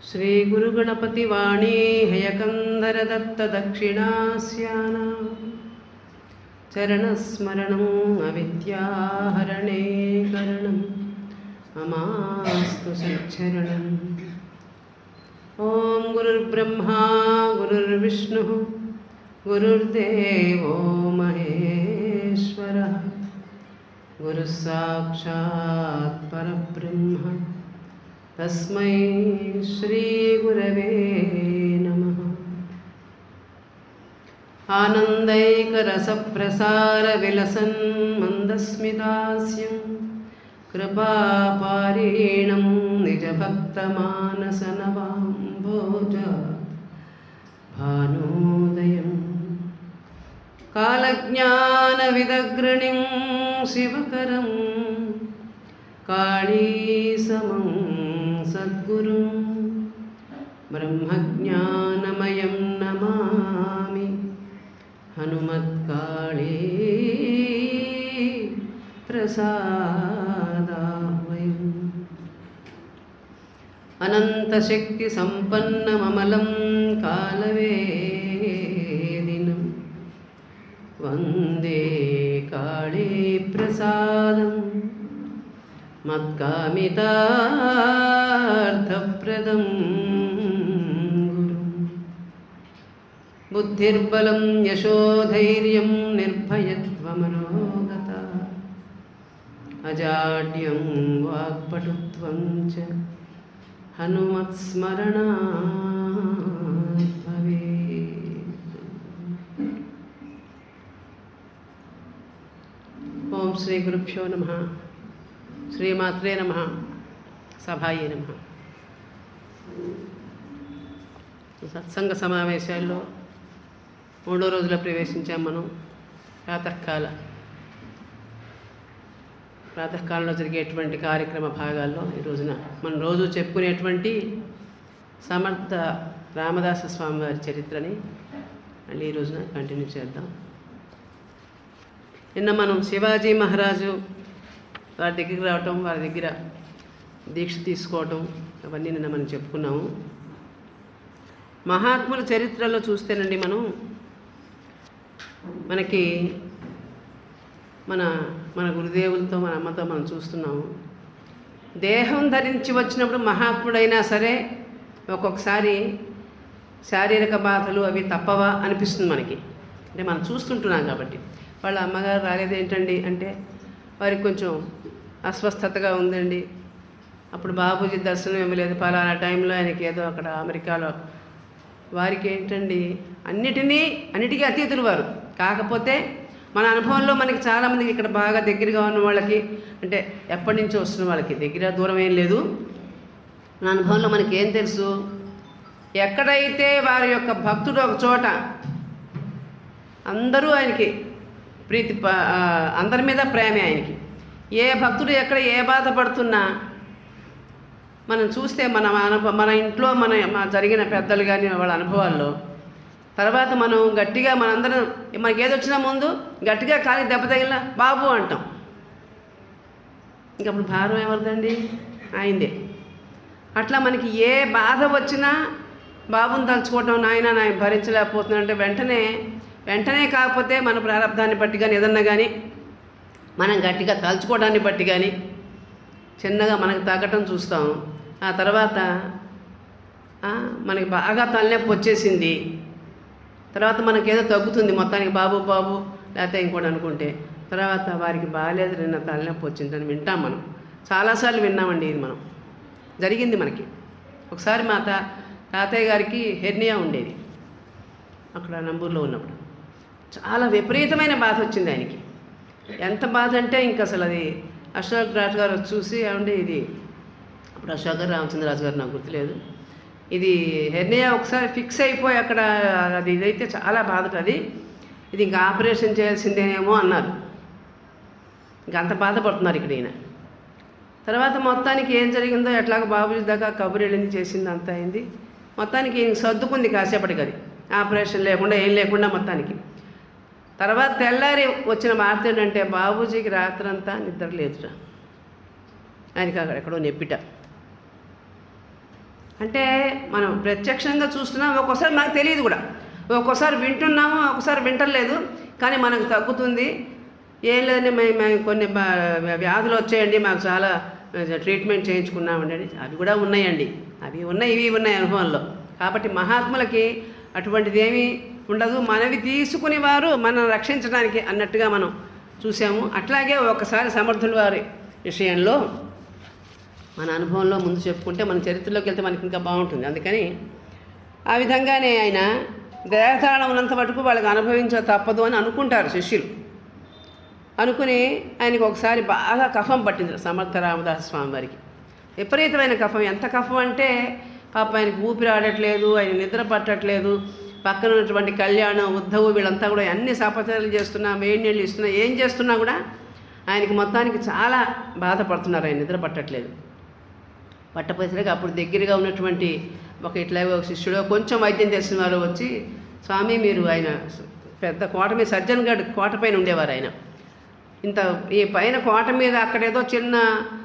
శ్రీ గురు గణపతి వాణీ హయకందర దత్త దక్షిణాస్యానా చరణస్మరణం అవిద్యాహరణే కరణం మమాస్తు సచ్చరణం. ఓం గురుర్బ్రహ్మా గురుర్విష్ణుః గురుర్దేవో మహేశ్వరః గురుః సాక్షాత్ పరబ్రహ్మ తస్మై శ్రీ గురవే నమః. ఆనందైకరసప్రసార విలసన్ మందస్మితాస్యం కృపాపారీణం నిజభక్తమానసనవాంభోజ భానోదయం కాలజ్ఞానవిదగ్రణిం శివకరం కాళీసమం సద్గురుం బ్రహ్మజ్ఞానమయం నమామి హనుమత్కాళీ ప్రసాదావయం. అనంతశక్తిసంపన్నమమలం కాలవేదినం వందే కాళీ ప్రసాదం మత్కామితార్థప్రదం గురుం. బుద్ధిర్బలం యశోధైర్యం నిర్భయత్వమరోగత అజాడ్యం వాక్పటుత్వం చ హనుమత్స్మరణాత్ భవేత్. ఓం శ్రీ గురుభ్యో నమః. శ్రీమాత్రే నమః. సభాయే నమః. సత్సంగ సమావేశాల్లో 3వ రోజులో ప్రవేశించాం మనం. ప్రాతకాలంలో జరిగేటువంటి కార్యక్రమ భాగాల్లో ఈ రోజున మనం రోజు చెప్పుకునేటువంటి సమర్థ రామదాస స్వామి వారి చరిత్రని మళ్ళీ ఈ రోజున కంటిన్యూ చేద్దాం. నిన్న మనం శివాజీ మహారాజు వారి దగ్గరికి రావటం, వారి దగ్గర దీక్ష తీసుకోవటం అవన్నీ నిన్న మనం చెప్పుకున్నాము. మహాత్ముల చరిత్రలో చూస్తేనండి మనకి మన గురుదేవులతో మన అమ్మతో మనం చూస్తున్నాము. దేహం ధరించి వచ్చినప్పుడు మహాత్ముడైనా సరే ఒక్కొక్కసారి శారీరక బాధలు అవి తప్పవా అనిపిస్తుంది మనకి. అంటే మనం చూస్తుంటున్నాం కాబట్టి. వాళ్ళ అమ్మగారు రాలేదేంటండి అంటే వారికి కొంచెం అస్వస్థతగా ఉందండి, అప్పుడు బాబూజీ దర్శనం ఇవ్వలేదు, పలానా టైంలో ఆయనకి ఏదో అక్కడ అమెరికాలో. వారికి ఏంటండి అన్నిటికీ అతీతులు వారు. కాకపోతే మన అనుభవంలో మనకి చాలామందికి ఇక్కడ బాగా దగ్గరగా ఉన్న వాళ్ళకి, అంటే ఎప్పటి నుంచో వస్తున్న వాళ్ళకి దగ్గర దూరం ఏం లేదు. మన అనుభవంలో మనకి ఏం తెలుసు, ఎక్కడైతే వారి యొక్క భక్తుడు ఒక చోట అందరూ ఆయనకి ప్రీతి, అందరి మీద ప్రేమే ఆయనకి. ఏ భక్తుడు ఎక్కడ ఏ బాధపడుతున్నా మనం చూస్తే మన ఇంట్లో మన జరిగిన పెద్దలు కానీ వాళ్ళ అనుభవాల్లో తర్వాత మనం గట్టిగా మనందరం మనకి ఏదొచ్చినా ముందు గట్టిగా కాలి దెబ్బ తగిలిన బాబు అంటాం. ఇంకప్పుడు భారం ఎవరిదండి? ఆయనదే. అట్లా మనకి ఏ బాధ వచ్చినా బాబుని తలుచుకోవటం, నాయన భరించలేకపోతున్నాడంటే వెంటనే కాకపోతే మన ప్రారంధాన్ని బట్టి కానీ ఏదన్నా కానీ మనం గట్టిగా తలుచుకోవడాన్ని బట్టి కానీ చిన్నగా మనకు తగ్గటం చూస్తాం. ఆ తర్వాత మనకి బాగా తలనొప్పి వచ్చేసింది, తర్వాత మనకేదో తగ్గుతుంది మొత్తానికి బాబు లేకపోతే ఇంకోటి అనుకుంటే, తర్వాత వారికి బాగాలేదు నిన్న తలనొప్పి వచ్చిందని వింటాం. మనం చాలాసార్లు విన్నామండి. ఇది జరిగింది మనకి. ఒకసారి మా తాతయ్య గారికి హెర్నియా ఉండేది అక్కడ నంబూరులో ఉన్నప్పుడు. చాలా విపరీతమైన బాధ వచ్చింది ఆయనకి. ఎంత బాధ అంటే ఇంక అసలు అది అశోక్ రాజు గారు చూసి ఏమంటే ఇది అప్పుడు అశోక్ గారు రామచంద్రరాజు గారు నాకు గుర్తులేదు, ఇది హెర్నియా ఒకసారి ఫిక్స్ అయిపోయి అక్కడ అది ఇదైతే చాలా బాధ, ఇది ఇంకా ఆపరేషన్ చేయాల్సిందేనేమో అన్నారు. ఇంక అంత బాధపడుతున్నారు ఇక్కడ ఈయన. తర్వాత మొత్తానికి ఏం జరిగిందో ఎట్లాగో బాబుజీ దాకా కబురు వెళ్ళింది, చేసింది, అంతా అయింది. మొత్తానికి ఈయన సర్దుకుంది కాసేపటికి. అది ఆపరేషన్ లేకుండా ఏం లేకుండా మొత్తానికి. తర్వాత తెల్లారి వచ్చిన వార్త ఏంటంటే బాబూజీకి రాత్రంతా నిద్ర లేదురా, ఆయనకి అక్కడ ఎక్కడో నొప్పిట. అంటే మనం ప్రత్యక్షంగా చూస్తున్నాం, ఒక్కోసారి మనకు తెలియదు కూడా, ఒక్కోసారి వింటున్నాము, ఒక్కోసారి వింటలేదు, కానీ మనకు తగ్గుతుంది. ఏం లేదండి మేము కొన్ని వ్యాధులు వచ్చాయండి, మాకు చాలా ట్రీట్మెంట్ చేయించుకున్నామండి, అవి కూడా ఉన్నాయండి, అవి ఉన్నాయి ఇవి ఉన్నాయి అనుభవంలో. కాబట్టి మహాత్ములకి అటువంటిది ఏమీ ఉండదు, మనవి తీసుకుని వారు మనం రక్షించడానికి అన్నట్టుగా మనం చూసాము. అట్లాగే ఒకసారి సమర్థుల వారి విషయంలో మన అనుభవంలో ముందు చెప్పుకుంటే మన చరిత్రలోకి వెళ్తే మనకి ఇంకా బాగుంటుంది. అందుకని ఆ విధంగానే ఆయన దేహతాళం ఉన్నంత మటుకు వాళ్ళకి అనుభవించ తప్పదు అని అనుకుంటారు శిష్యులు. అనుకుని ఆయనకి ఒకసారి బాగా కఫం పట్టింది సమర్థ రామదాస స్వామి వారికి. విపరీతమైన కఫం. ఎంత కఫం అంటే పాప ఆయనకు ఊపిరి ఆడట్లేదు, ఆయన నిద్ర పట్టట్లేదు. పక్కన ఉన్నటువంటి కళ్యాణం, ఉద్ధవు వీళ్ళంతా కూడా అన్ని సాపచారాలు చేస్తున్నా, వేడి నీళ్ళు ఇస్తున్నా, ఏం చేస్తున్నా కూడా ఆయనకి మొత్తానికి చాలా బాధపడుతున్నారు. ఆయన నిద్ర పట్టట్లేదు. పట్టపోయేసరికి అప్పుడు దగ్గరగా ఉన్నటువంటి ఒక ఇట్లాగే ఒక శిష్యుడు, కొంచెం వైద్యం చేసిన వారు వచ్చి, స్వామి మీరు, ఆయన పెద్ద కోట మీద సజ్జన్ గఢ్ కోట పైన ఉండేవారు ఆయన. ఇంత ఈ పైన కోట మీద అక్కడేదో చిన్న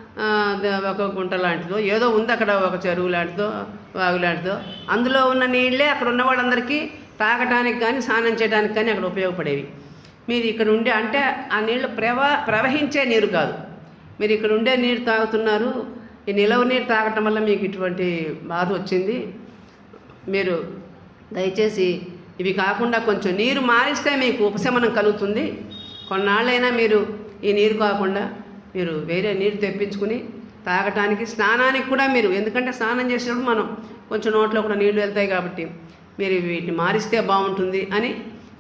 ఒక గుంట లాంటిదో ఏదో ఉంది, అక్కడ ఒక చెరువు లాంటిదో వాగు లాంటిదో, అందులో ఉన్న నీళ్ళే అక్కడ ఉన్న వాళ్ళందరికీ తాగటానికి కానీ స్నానం చేయడానికి కానీ అక్కడ ఉపయోగపడేవి. మీరు ఇక్కడ ఉండే, అంటే ఆ నీళ్ళు ప్రవహించే నీరు కాదు, మీరు ఇక్కడ ఉండే నీరు తాగుతున్నారు. ఈ నిలవ నీరు తాగటం వల్ల మీకు ఇటువంటి బాధ వచ్చింది. మీరు దయచేసి ఇవి కాకుండా కొంచెం నీరు మారిస్తే మీకు ఉపశమనం కలుగుతుంది. కొన్నాళ్ళైనా మీరు ఈ నీరు కాకుండా మీరు వేరే నీరు తెప్పించుకుని తాగటానికి, స్నానానికి కూడా మీరు, ఎందుకంటే స్నానం చేసేటప్పుడు మనం కొంచెం నోట్లో కూడా నీళ్లు వెళ్తాయి కాబట్టి మీరు వీటిని మారిస్తే బాగుంటుంది అని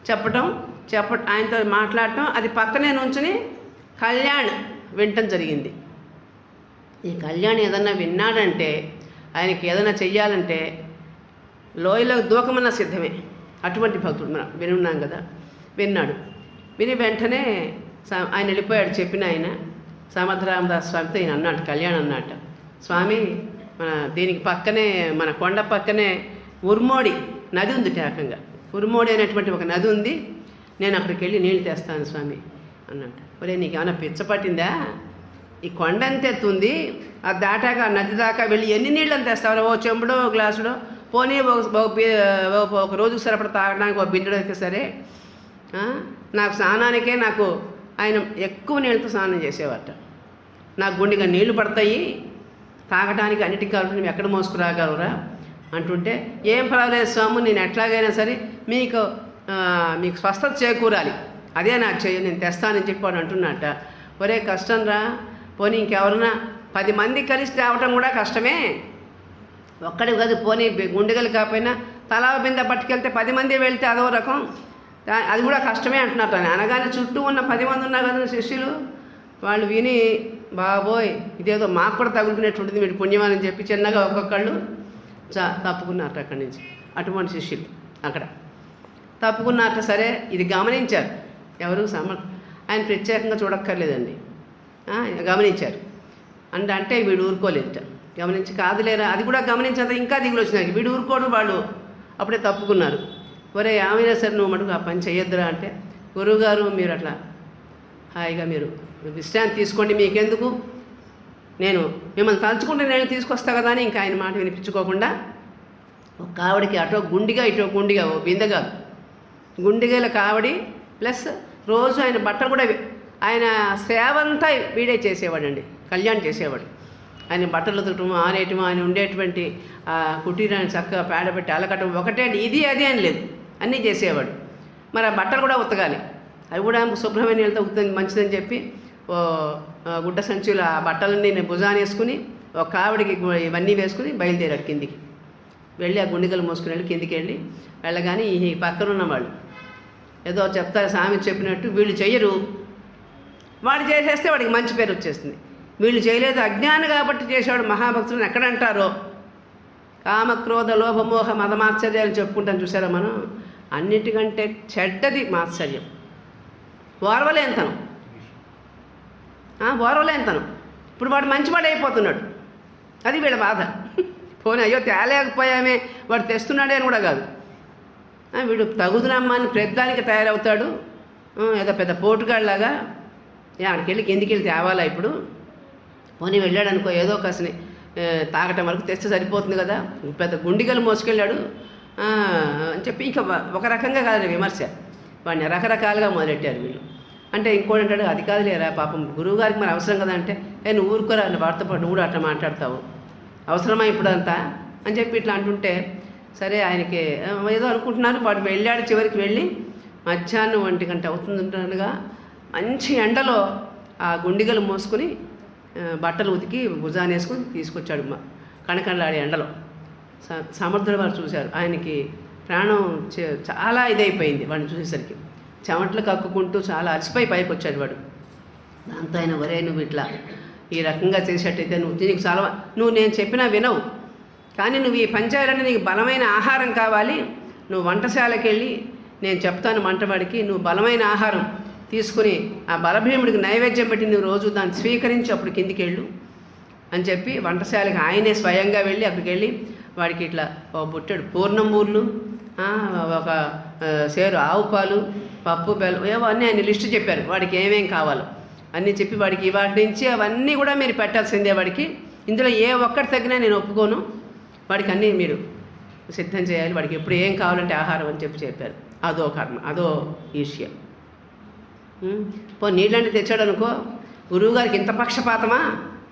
ఆయనతో మాట్లాడటం, అది పక్కనే నుంచుని కళ్యాణ్ వినటం జరిగింది. ఈ కళ్యాణ్ ఏదన్నా విన్నాడంటే, ఆయనకి ఏదైనా చెయ్యాలంటే లోయలో దూకమన్నా సిద్ధమే. అటువంటి భక్తుడు మనం వినున్నాం కదా. విన్నాడు. విని వెంటనే ఆయన వెళ్ళిపోయాడు. చెప్పిన ఆయన సమర్థ రామదాస్ స్వామితో ఈయన అన్నాడు, కళ్యాణ్ అన్నట్ట, స్వామి మన దీనికి పక్కనే, మన కొండ పక్కనే ఉర్మోడి నది ఉంది. ఏకంగా ఉర్మోడి అనేటువంటి ఒక నది ఉంది, నేను అక్కడికి వెళ్ళి నీళ్ళు తెస్తాను స్వామి అన్నట్టు. ఒరే నీకు ఏమైనా పిచ్చ పట్టిందా? ఈ కొండ ఎంత ఎత్తుంది, అది దాటాక ఆ నది దాకా వెళ్ళి ఎన్ని నీళ్ళు అని తెస్తావు? ఓ చెంబుడో ఓ గ్లాసుడో, పోనీ ఒక రోజుకు సరిపడ తాగడానికి ఒక బిందెడు అయితే సరే. నాకు స్నానానికే నాకు ఆయన ఎక్కువ నీళ్ళతో స్నానం చేసేవాట. నాకు గుండెగా నీళ్లు పడతాయి, తాగడానికి అన్నిటికీ కావాలి, ఎక్కడ మోసుకురాగలరా అంటుంటే, ఏం పర్వాలేదు స్వామి, నేను ఎట్లాగైనా సరే మీకు స్వస్థత చేకూరాలి, అదే నాకు చెయ్యి, నేను తెస్తానని చెప్పి వాడు అంటున్నట్ట. ఒరే కష్టం రా, పోనీ ఇంకెవరన్నా 10 మంది కలిసి తేవటం కూడా కష్టమే, ఒక్కడి కాదు, పోనీ గుండెగలు కాకపోయినా తలా బిందె పట్టుకెళ్తే 10 మంది వెళ్తే అదో రకం, అది కూడా కష్టమే అంటున్నట్టు. అనగానే చుట్టూ ఉన్న 10 మంది ఉన్నారు కదా శిష్యులు, వాళ్ళు విని బాబోయ్ ఇదేదో మాకు కూడా తగులుకునేటువంటిది, మీరు పుణ్యమని చెప్పి చిన్నగా ఒక్కొక్కళ్ళు తప్పుకున్నారట అక్కడి నుంచి. అటువంటి శిష్యులు అక్కడ తప్పుకున్నారట. సరే, ఇది గమనించారు ఎవరు? ఆయన ప్రత్యేకంగా చూడక్కర్లేదండి, గమనించారు. అంటే వీడు ఊరుకోలేదట. గమనించి కాదులేరా, అది కూడా గమనించేంత ఇంకా దిగులు వచ్చినాయి. వీడు ఊరుకోడు, వాళ్ళు అప్పుడే తప్పుకున్నారు. ఒరే ఏమైనా సరే నువ్వు మటుకు ఆ పని చేయొద్దురా అంటే, గురువుగారు మీరు అట్లా హాయిగా మీరు విశ్రాంతి తీసుకోండి, మీకెందుకు, నేను మిమ్మల్ని తలుచుకుంటే నేను తీసుకొస్తా కదా అని ఇంకా ఆయన మాట వినిపించుకోకుండా ఒక కావడికి అటో గుండిగా ఇటో గుండిగా, ఓ బిందెగా గుండిగల కావడి ప్లస్ రోజు ఆయన బట్టలు కూడా, ఆయన సేవంతా వీడే చేసేవాడండి, కళ్యాణ్ చేసేవాడు. ఆయన బట్టలు ఉతకటము, ఆనేయటము, ఆయన ఉండేటువంటి కుటీరాన్ని చక్కగా పేడబెట్టి అలకటం ఒకటే, ఇది అది అని లేదు, అన్నీ చేసేవాడు. మరి ఆ బట్టలు కూడా ఉతకాలి, అవి కూడా శుభ్రమైన నీళ్ళతో ఉతుకుతుంది మంచిదని చెప్పి ఓ గుడ్డ సంచులు ఆ బట్టలన్నీ నేను భుజాన్ని వేసుకుని ఒక కావిడికి ఇవన్నీ వేసుకుని బయలుదేరాడు కిందికి. వెళ్ళి ఆ గుండెగలు మోసుకుని వెళ్ళి కిందికి వెళ్ళగానే ఈ పక్కన ఉన్న వాళ్ళు ఏదో చెప్తారు, స్వామి చెప్పినట్టు వీళ్ళు చెయ్యరు, వాడు చేసేస్తే వాడికి మంచి పేరు వచ్చేస్తుంది. వీళ్ళు చేయలేదు, అజ్ఞాని కాబట్టి చేసేవాడు మహాభక్తులను ఎక్కడంటారో. కామక్రోధ లోభమోహ మదమాశ్చర్యాలు చెప్పుకుంటాను చూసారా మనం, అన్నిటికంటే చెడ్డది మాత్సర్యం, ఓర్వలేంతనం. ఓర్వలేంతనం. ఇప్పుడు వాడు మంచివాడు అయిపోతున్నాడు, అది వీళ్ళ బాధ. పోనీ అయ్యో తేలేకపోయామే, వాడు తెస్తున్నాడే అని కూడా కాదు, వీడు తగుదునమ్మా అని ప్రతిదానికి తయారవుతాడు, ఏదో పెద్ద పోటుగాళ్ళలాగా. ఆడికి వెళ్ళి కిందికి వెళ్ళి తేవాలా ఇప్పుడు, పోనీ వెళ్ళాడు అనుకో, ఏదో కాసిని తాగటం వరకు తెస్తే సరిపోతుంది కదా, పెద్ద గుండిగలు మోసుకెళ్ళాడు అని చెప్పి ఇంకా ఒక రకంగా కాదు విమర్శ, వాడిని రకరకాలుగా మొదలెట్టారు వీళ్ళు. అంటే ఇంకోటి అంటాడు, అది కాదులేరా పాపం గురువుగారికి మరి అవసరం కదా అంటే, నువ్వు ఊరుకోరా వాడితో పాటు నువ్వు కూడా అట్లా మాట్లాడతావు, అవసరమా ఇప్పుడంతా అని చెప్పి ఇట్లా అంటుంటే, సరే ఆయనకి ఏదో అనుకుంటున్నారు. వాడు వెళ్ళాడు, చివరికి వెళ్ళి మధ్యాహ్నం 1 గంట అవుతుందనగా మంచి ఎండలో ఆ గుండిగలు మోసుకొని బట్టలు ఉతికి భుజాన్ని వేసుకొని తీసుకొచ్చాడు కణకణలాడే ఎండలో. సముద్రుడు వారు చూశారు, ఆయనకి ప్రాణం చాలా ఇదైపోయింది వాడిని చూసేసరికి. చెమటలు కక్కుకుంటూ చాలా అలసిపోయి పైకి వచ్చాడు వాడు. దాంతో ఆయన, ఒరే నువ్వు ఇట్లా ఈ రకంగా చేసేటైతే నీకు చాలా, నువ్వు నేను చెప్పినా వినవు, కానీ నువ్వు ఈ పని చేయాలంటే నీకు బలమైన ఆహారం కావాలి, నువ్వు వంటశాలకి వెళ్ళి నేను చెప్తాను వంటవాడికి, నువ్వు బలమైన ఆహారం తీసుకుని ఆ బలభీముడికి నైవేద్యం పెట్టి నువ్వు రోజు దాన్ని స్వీకరించి అప్పుడు కిందికి వెళ్ళు అని చెప్పి వంటశాలకి ఆయనే స్వయంగా వెళ్ళి అక్కడికి వెళ్ళి వాడికి ఇట్లా ఒక బుట్టెడు పూర్ణమూర్లు, ఒక సేరు ఆవు పాలు, పప్పు బెల్లం, ఏవో అన్నీ ఆయన లిస్టు చెప్పారు వాడికి ఏమేం కావాలో అన్నీ చెప్పి వాడికి వాటి నుంచి అవన్నీ కూడా మీరు పెట్టాల్సిందే, వాడికి ఇందులో ఏ ఒక్కటి తగ్గినా నేను ఒప్పుకోను, వాడికి అన్నీ మీరు సిద్ధం చేయాలి, వాడికి ఎప్పుడు ఏం కావాలంటే ఆహారం అని చెప్పారు. అదో కర్మ, అదో ఈర్ష్య. నీళ్ళంటే తెచ్చాడు అనుకో, గురువుగారికి ఇంత పక్షపాతమా,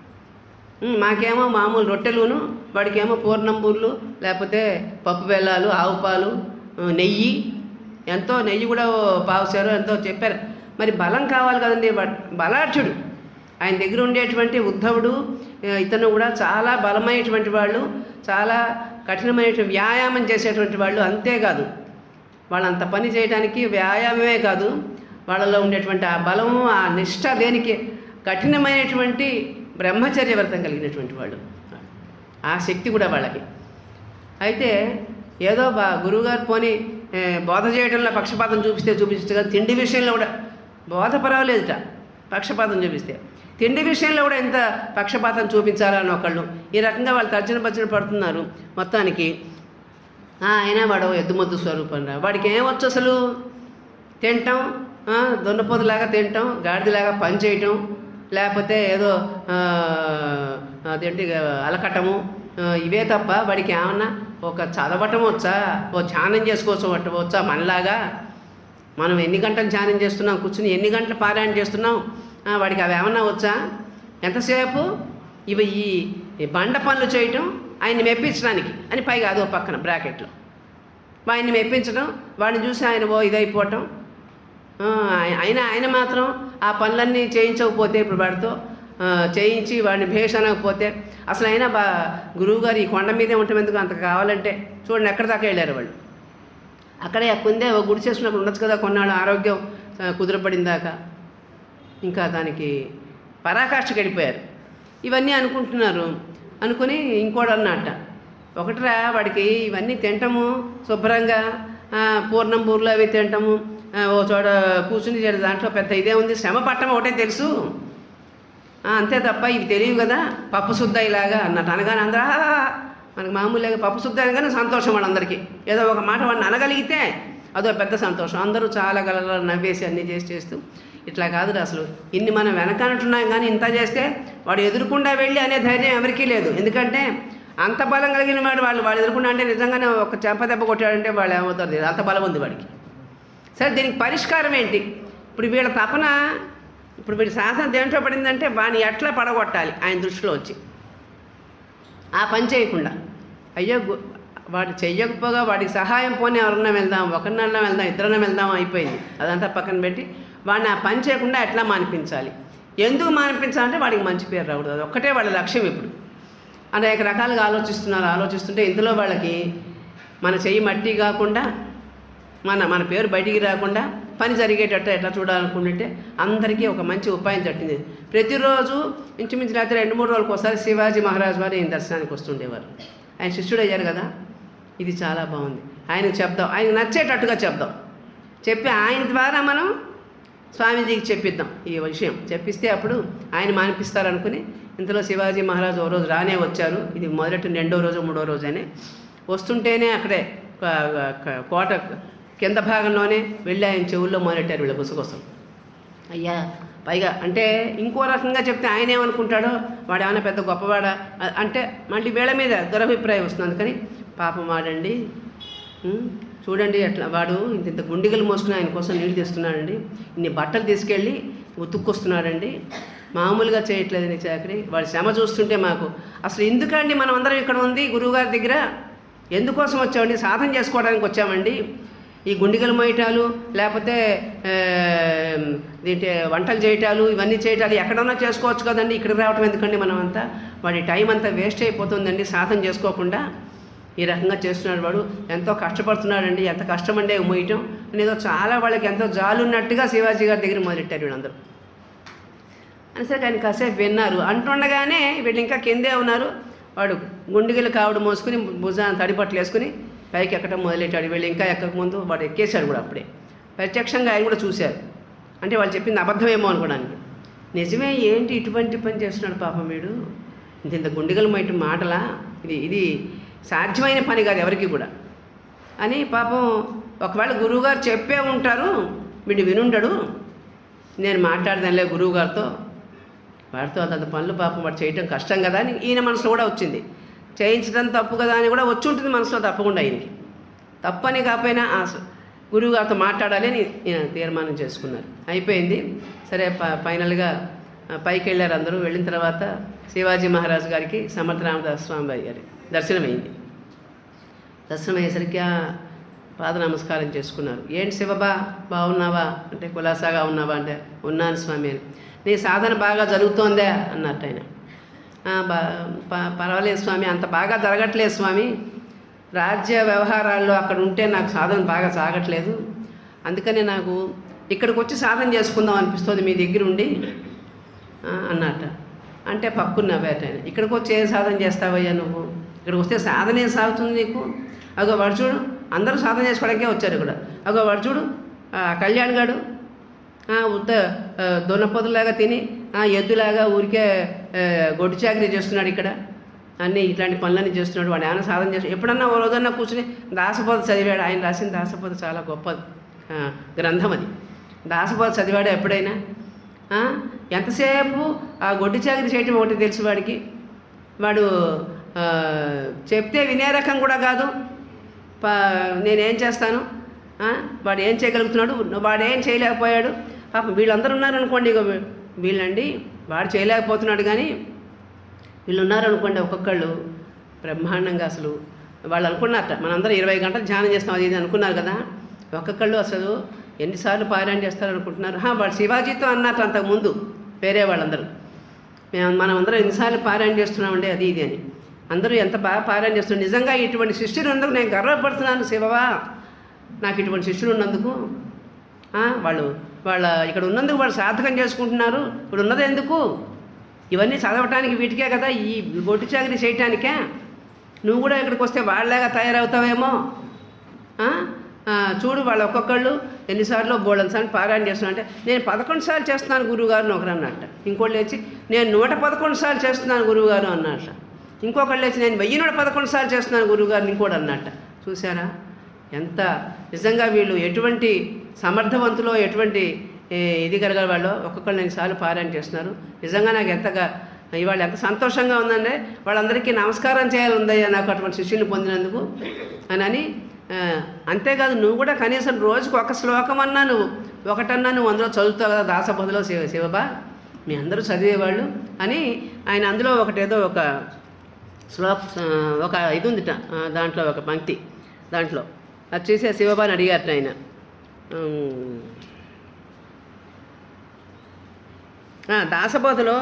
మాకేమో మామూలు రొట్టెలును, వాడికేమో పూర్ణంబూర్లు లేకపోతే పప్పు బెల్లాలు, ఆవు పాలు, నెయ్యి, ఎంతో నెయ్యి కూడా పావుసారు ఎంతో చెప్పారు. మరి బలం కావాలి కదండి, బలాఢ్యుడు ఆయన దగ్గర ఉండేటువంటి ఉద్ధవుడు ఇతను కూడా చాలా బలమైనటువంటి వాళ్ళు, చాలా కఠినమైన వ్యాయామం చేసేటువంటి వాళ్ళు. అంతేకాదు వాళ్ళంత పని చేయడానికి వ్యాయామమే కాదు, వాళ్ళలో ఉండేటువంటి ఆ బలము, ఆ నిష్ఠ, దేనికి కఠినమైనటువంటి బ్రహ్మచర్య వ్రతం కలిగినటువంటి వాళ్ళు, ఆ శక్తి కూడా వాళ్ళకి. అయితే ఏదో గురువుగారు పోని బోధ చేయడంలో పక్షపాతం చూపిస్తే కదా, తిండి విషయంలో కూడా బోధ పర్వాలేదుట, పక్షపాతం చూపిస్తే తిండి విషయంలో కూడా ఎంత పక్షపాతం చూపించాలా అని ఒకళ్ళు ఈ రకంగా వాళ్ళు తర్జన పడుతున్నారు. మొత్తానికి అయినా వాడు ఎద్దుమొద్దు స్వరూపం రా, వాడికి ఏమొచ్చు అసలు, తింటాం, దొన్నపోతులాగా తింటాం, గాడిదలాగా పని చేయటం, లేకపోతే ఏదో అదేంటి అలకటము, ఇవే తప్ప వాడికి ఏమన్నా ఒక చదవటం వచ్చా, ఓ ధ్యానం చేసుకోవచ్చు వచ్చా మనలాగా. మనం ఎన్ని గంటలు ధ్యానం చేస్తున్నాం, కూర్చుని ఎన్ని గంటలు పారాయణ చేస్తున్నాం, వాడికి అవి ఏమన్నా వచ్చా? ఎంతసేపు ఇవి ఈ బండ పనులు చేయటం, ఆయన్ని మెప్పించడానికి అని, పైగా అదో పక్కన బ్రాకెట్లో ఆయన్ని మెప్పించడం, వాడిని చూసి ఆయన ఇదైపోవటం. ఆయన మాత్రం ఆ పనులన్నీ చేయించకపోతే, ఇప్పుడు వాడితో చేయించి వాడిని భేష్ అనకపోతే, అసలు అయినా గురువుగారు ఈ కొండ మీదే ఉండటం ఎందుకు, అంత కావాలంటే చూడండి ఎక్కడి దాకా వెళ్ళారు వాళ్ళు. అక్కడే కుందే ఒక గుడి చేసుకున్నప్పుడు ఉండొచ్చు కదా కొన్నాళ్ళు, ఆరోగ్యం కుదురపడిందాక. ఇంకా దానికి పరాకాష్ఠకి వెళ్ళిపోయారు. ఇవన్నీ అనుకుంటున్నారు. అనుకుని ఇంకోటి అన్నట్ట, ఒకటిరా వాడికి ఇవన్నీ తింటాము శుభ్రంగా, పూర్ణం బూర్లు అవి తింటాము, ఓ చోట కూర్చుని చేయడం, దాంట్లో పెద్ద ఇదే ఉంది, శ్రమ పట్టడం ఒకటే తెలుసు, అంతే తప్ప ఇవి తెలియవు కదా, పప్పు శుద్ధ ఇలాగా అన్నట్టు అనగానే అందరూ మనకు మామూలుగా పప్పు శుద్ధ అనగానే సంతోషం వాళ్ళందరికీ. ఏదో ఒక మాట వాడిని అనగలిగితే అదో పెద్ద సంతోషం. అందరూ చాలా గల నవ్వేసి అన్నీ చేస్తూ, ఇట్లా కాదురా అసలు ఇన్ని మనం వెనకనంటున్నాం, కానీ ఇంత చేస్తే వాడు ఎదురుకుండా వెళ్ళి అనే ధైర్యం ఎవరికీ లేదు. ఎందుకంటే అంత బలం కలిగిన వాడు ఎదురుకుండా అంటే నిజంగానే ఒక చెంపదెబ్బ కొట్టాడంటే వాళ్ళు ఏమవుతారు, అంత బలం ఉంది వాడికి. సరే దీనికి పరిష్కారం ఏంటి? ఇప్పుడు వీళ్ళ తపన, ఇప్పుడు వీడి సాధన దేంట్లో పడిందంటే వాడిని ఎట్లా పడగొట్టాలి ఆయన దృష్టిలో వచ్చి, ఆ పని చేయకుండా. అయ్యో వాడు చెయ్యకపోగా వాడికి సహాయం పోనీ ఎవరన్నా వెళ్దాం, ఒకరినన్నా వెళ్దాం, ఇద్దరన్నా వెళ్దాం అయిపోయింది, అదంతా పక్కన పెట్టి వాడిని ఆ పని చేయకుండా ఎట్లా మానిపించాలి. ఎందుకు మానిపించాలంటే వాడికి మంచి పేరు రాకూడదు, అది ఒక్కటే వాళ్ళ లక్ష్యం. ఇప్పుడు అనేక రకాలుగా ఆలోచిస్తుంటే ఇందులో వాళ్ళకి మన చెయ్యి మట్టి కాకుండా, మన పేరు బయటికి రాకుండా పని జరిగేటట్టు ఎట్లా చూడాలనుకుంటుంటే అందరికీ ఒక మంచి ఉపాయం తట్టింది. ప్రతిరోజు ఇంచుమించు రాత్రి 2-3 రోజులకు ఒకసారి శివాజీ మహారాజ్ వారు ఈయన దర్శనానికి వస్తుండేవారు. ఆయన శిష్యుడు అయ్యారు కదా, ఇది చాలా బాగుంది, ఆయనకు చెప్దాం, ఆయనకు నచ్చేటట్టుగా చెప్దాం, చెప్పి ఆయన ద్వారా మనం స్వామీజీకి చెప్పిద్దాం ఈ విషయం. చెప్పిస్తే అప్పుడు ఆయన మానిపిస్తారనుకుని ఇంతలో శివాజీ మహారాజు ఓ రోజు రానే వచ్చారు. ఇది మొదటి 2వ రోజు 3వ రోజు అని వస్తుంటేనే అక్కడే కోట కింద భాగంలోనే వెళ్ళి ఆయన చెవుల్లో మొదలెట్టారు వీళ్ళ గుసగుసం. అయ్యా పైగా అంటే ఇంకో రకంగా చెప్తే ఆయన ఏమనుకుంటాడో, వాడు ఏమైనా పెద్ద గొప్పవాడా అంటే మళ్ళీ వీళ్ళ మీద దురభిప్రాయం వస్తుంది. అందుకని పాపం వాడండి, చూడండి అట్లా వాడు ఇంత గుండిగలు మోసుకుని ఆయన కోసం నీళ్ళు తెస్తున్నాడండి, ఇన్ని బట్టలు తీసుకెళ్ళి ఉతుక్కొస్తున్నాడండి, మామూలుగా చేయట్లేదు నీ చాకరీ, వాడి శ్రమ చూస్తుంటే మాకు అసలు ఎందుకండి మనం అందరం ఇక్కడ ఉంది గురువుగారి దగ్గర, ఎందుకోసం వచ్చామండి, సాధన చేసుకోవడానికి వచ్చామండి, ఈ గుండిగలు మోయటాలు లేకపోతే దీంట్లో వంటలు చేయటాలు ఇవన్నీ చేయటాలు ఎక్కడన్నా చేసుకోవచ్చు కదండి, ఇక్కడికి రావటం ఎందుకండి, మనం అంతా వాడి టైం అంతా వేస్ట్ అయిపోతుందండి సాధన చేసుకోకుండా, ఈ రకంగా చేస్తున్నాడు వాడు, ఎంతో కష్టపడుతున్నాడండి, ఎంత కష్టమండే మోయటం అనేదో చాలా వాళ్ళకి ఎంతో జాలున్నట్టుగా శివాజీ గారి దగ్గర మొదలెట్టారు వీళ్ళందరూ. అనేసరికి ఆయన కాసేపు విన్నారు. అంటుండగానే వీళ్ళు ఇంకా కిందే ఉన్నారు. వాడు గుండిగలు కావడం మోసుకుని భుజాన్ని తడిపట్లు వేసుకుని పైకి ఎక్కడం మొదలెట్టాడు. వీళ్ళు ఇంకా ఎక్కకముందు వాడు ఎక్కేశాడు కూడా. అప్పుడే ప్రత్యక్షంగా ఆయన కూడా చూశారు. అంటే వాళ్ళు చెప్పింది అబద్ధమేమో అనుకోవడానికి, నిజమే ఏంటి ఇటువంటి పని చేస్తున్నాడు పాపం వీడు, ఇంత గుండిగలు మోయటం మాటలా, ఇది సాధ్యమైన పని కాదు ఎవరికి కూడా అని పాపం. ఒకవేళ గురువుగారు చెప్పే ఉంటారు, వీడు వినుంటాడు, నేను మాట్లాడదానిలే గురువుగారితో, వాడితో అంత పనులు పాపం వాడు చేయటం కష్టం కదా అని ఈయన మనసులో కూడా వచ్చింది. చేయించడం తప్పు కదా అని కూడా వచ్చి ఉంటుంది మనసులో తప్పకుండా. ఆయనకి తప్పని కాకపోయినా గురువుగారితో మాట్లాడాలి అని తీర్మానం చేసుకున్నారు. అయిపోయింది సరే. ఫైనల్గా పైకి వెళ్ళారు అందరూ. వెళ్ళిన తర్వాత శివాజీ మహారాజు గారికి సమర్థ రామదాస్ స్వామి గారి దర్శనమైంది. దర్శనం అయ్యేసరికి పాద నమస్కారం చేసుకున్నారు. ఏంటి శివబా బాగున్నావా అంటే, కులాసాగా ఉన్నావా అంటే, ఉన్నాను స్వామి అని. నీ సాధన బాగా జరుగుతోందా అన్నట్టు ఆయన. పర్వాలేదు స్వామి, అంత బాగా జరగట్లేదు స్వామి, రాజ్య వ్యవహారాల్లో అక్కడ ఉంటే నాకు సాధన బాగా సాగట్లేదు, అందుకనే నాకు ఇక్కడికి వచ్చి సాధన చేసుకుందాం అనిపిస్తుంది మీ దగ్గర ఉండి అన్నట్ట. అంటే పక్కున్న వేట ఆయన, ఇక్కడికి వచ్చి ఏ సాధన చేస్తావయ్యా నువ్వు, ఇక్కడికి వస్తే సాధన ఏం సాగుతుంది నీకు, అగో వాడు చూడు అందరూ సాధన చేసుకోవడానికే వచ్చారు ఇక్కడ, అగో వాడు చూడు కళ్యాణ్ గాడు ఉత్త దొన్నపోతులాగా తిని ఎద్దులాగా ఊరికే గొడ్డు చాకరీ చేస్తున్నాడు, ఇక్కడ అన్నీ ఇట్లాంటి పనులన్నీ చేస్తున్నాడు, వాడు ఏమైనా సాధన చేస్తాడు. ఎప్పుడన్నా ఓ రోజన్నా కూర్చుని దాసబోధ చదివాడు. ఆయన రాసిన దాసబోధ చాలా గొప్ప గ్రంథం అది. దాసబోధ చదివాడు ఎప్పుడైనా? ఎంతసేపు ఆ గొడ్డు చాకరీ చేయటం ఒకటి తెలుసు వాడికి. వాడు చెప్తే వినే రకం కూడా కాదు. నేనేం చేస్తాను, వాడు ఏం చేయగలుగుతున్నాడు, వాడేం చేయలేకపోయాడు. పాపం వీళ్ళందరూ ఉన్నారనుకోండి, ఇక వీళ్ళండి వాడు చేయలేకపోతున్నాడు కానీ వీళ్ళు ఉన్నారనుకోండి ఒక్కొక్కళ్ళు బ్రహ్మాండంగా. అసలు వాళ్ళు అనుకున్నారట మనందరం 20 గంటలు ధ్యానం చేస్తాం అది ఇది అనుకున్నారు కదా. ఒక్కొక్కళ్ళు అసలు ఎన్నిసార్లు పారాయణ చేస్తారు అనుకుంటున్నారు. వాడు శివాజీతో అన్నట్టు అంతకుముందు వేరే వాళ్ళందరూ, మనం అందరం ఎన్నిసార్లు పారాయణ చేస్తున్నామండి అది ఇది అని. అందరూ ఎంత బాగా పారాయణ చేస్తున్నారు. నిజంగా ఇటువంటి శిష్యులు ఉన్నందుకు నేను గర్వపడుతున్నాను శివవా, నాకు ఇటువంటి శిష్యులు ఉన్నందుకు. వాళ్ళ ఇక్కడ ఉన్నందుకు వాళ్ళు సార్థకం చేసుకుంటున్నారు. ఇప్పుడు ఉన్నది ఎందుకు, ఇవన్నీ చదవటానికి వీటికే కదా, ఈ గొడ్డు చాకరీ చేయటానికే. నువ్వు కూడా ఇక్కడికి వస్తే వాళ్ళలాగా తయారవుతావేమో. చూడు వాళ్ళు ఒక్కొక్కళ్ళు ఎన్నిసార్లు బోళ్ళని సార్లు పారాయణ చేస్తున్నా అంటే, నేను 11 సార్లు చేస్తున్నాను గురువుగారు ఒకరు అన్నట్ట. ఇంకోళ్ళు లేచి నేను 111 సార్లు చేస్తున్నాను గురువుగారు అన్నట్ట. ఇంకొకళ్ళు లేచి నేను 1111 సార్లు చేస్తున్నాను గురువుగారు ఇంకోటి అన్నట్ట. చూసారా ఎంత నిజంగా వీళ్ళు ఎటువంటి సమర్థవంతులో, ఎటువంటి ఇది కలిగిన వాళ్ళు ఒక్కొక్కళ్ళు 2 సార్లు పారాయణ చేస్తున్నారు. నిజంగా నాకు ఎంతగా ఇవాళ ఎంత సంతోషంగా ఉందంటే, వాళ్ళందరికీ నమస్కారం చేయాలందయ్యా నాకు అటువంటి శిష్యుల్ని పొందినందుకు అని. అంతేకాదు నువ్వు కూడా కనీసం రోజుకు ఒక శ్లోకం అన్నా ఒకటన్నా నువ్వు అందులో చదువుతావు కదా దాసబోధలో శివబా, మీ అందరూ చదివేవాళ్ళు అని ఆయన అందులో ఒకటేదో ఒక ఒక ఇది ఉందిట, దాంట్లో ఒక పంక్తి, దాంట్లో అది చూసే శివబాని అడిగారట ఆయన. దాసబోధలో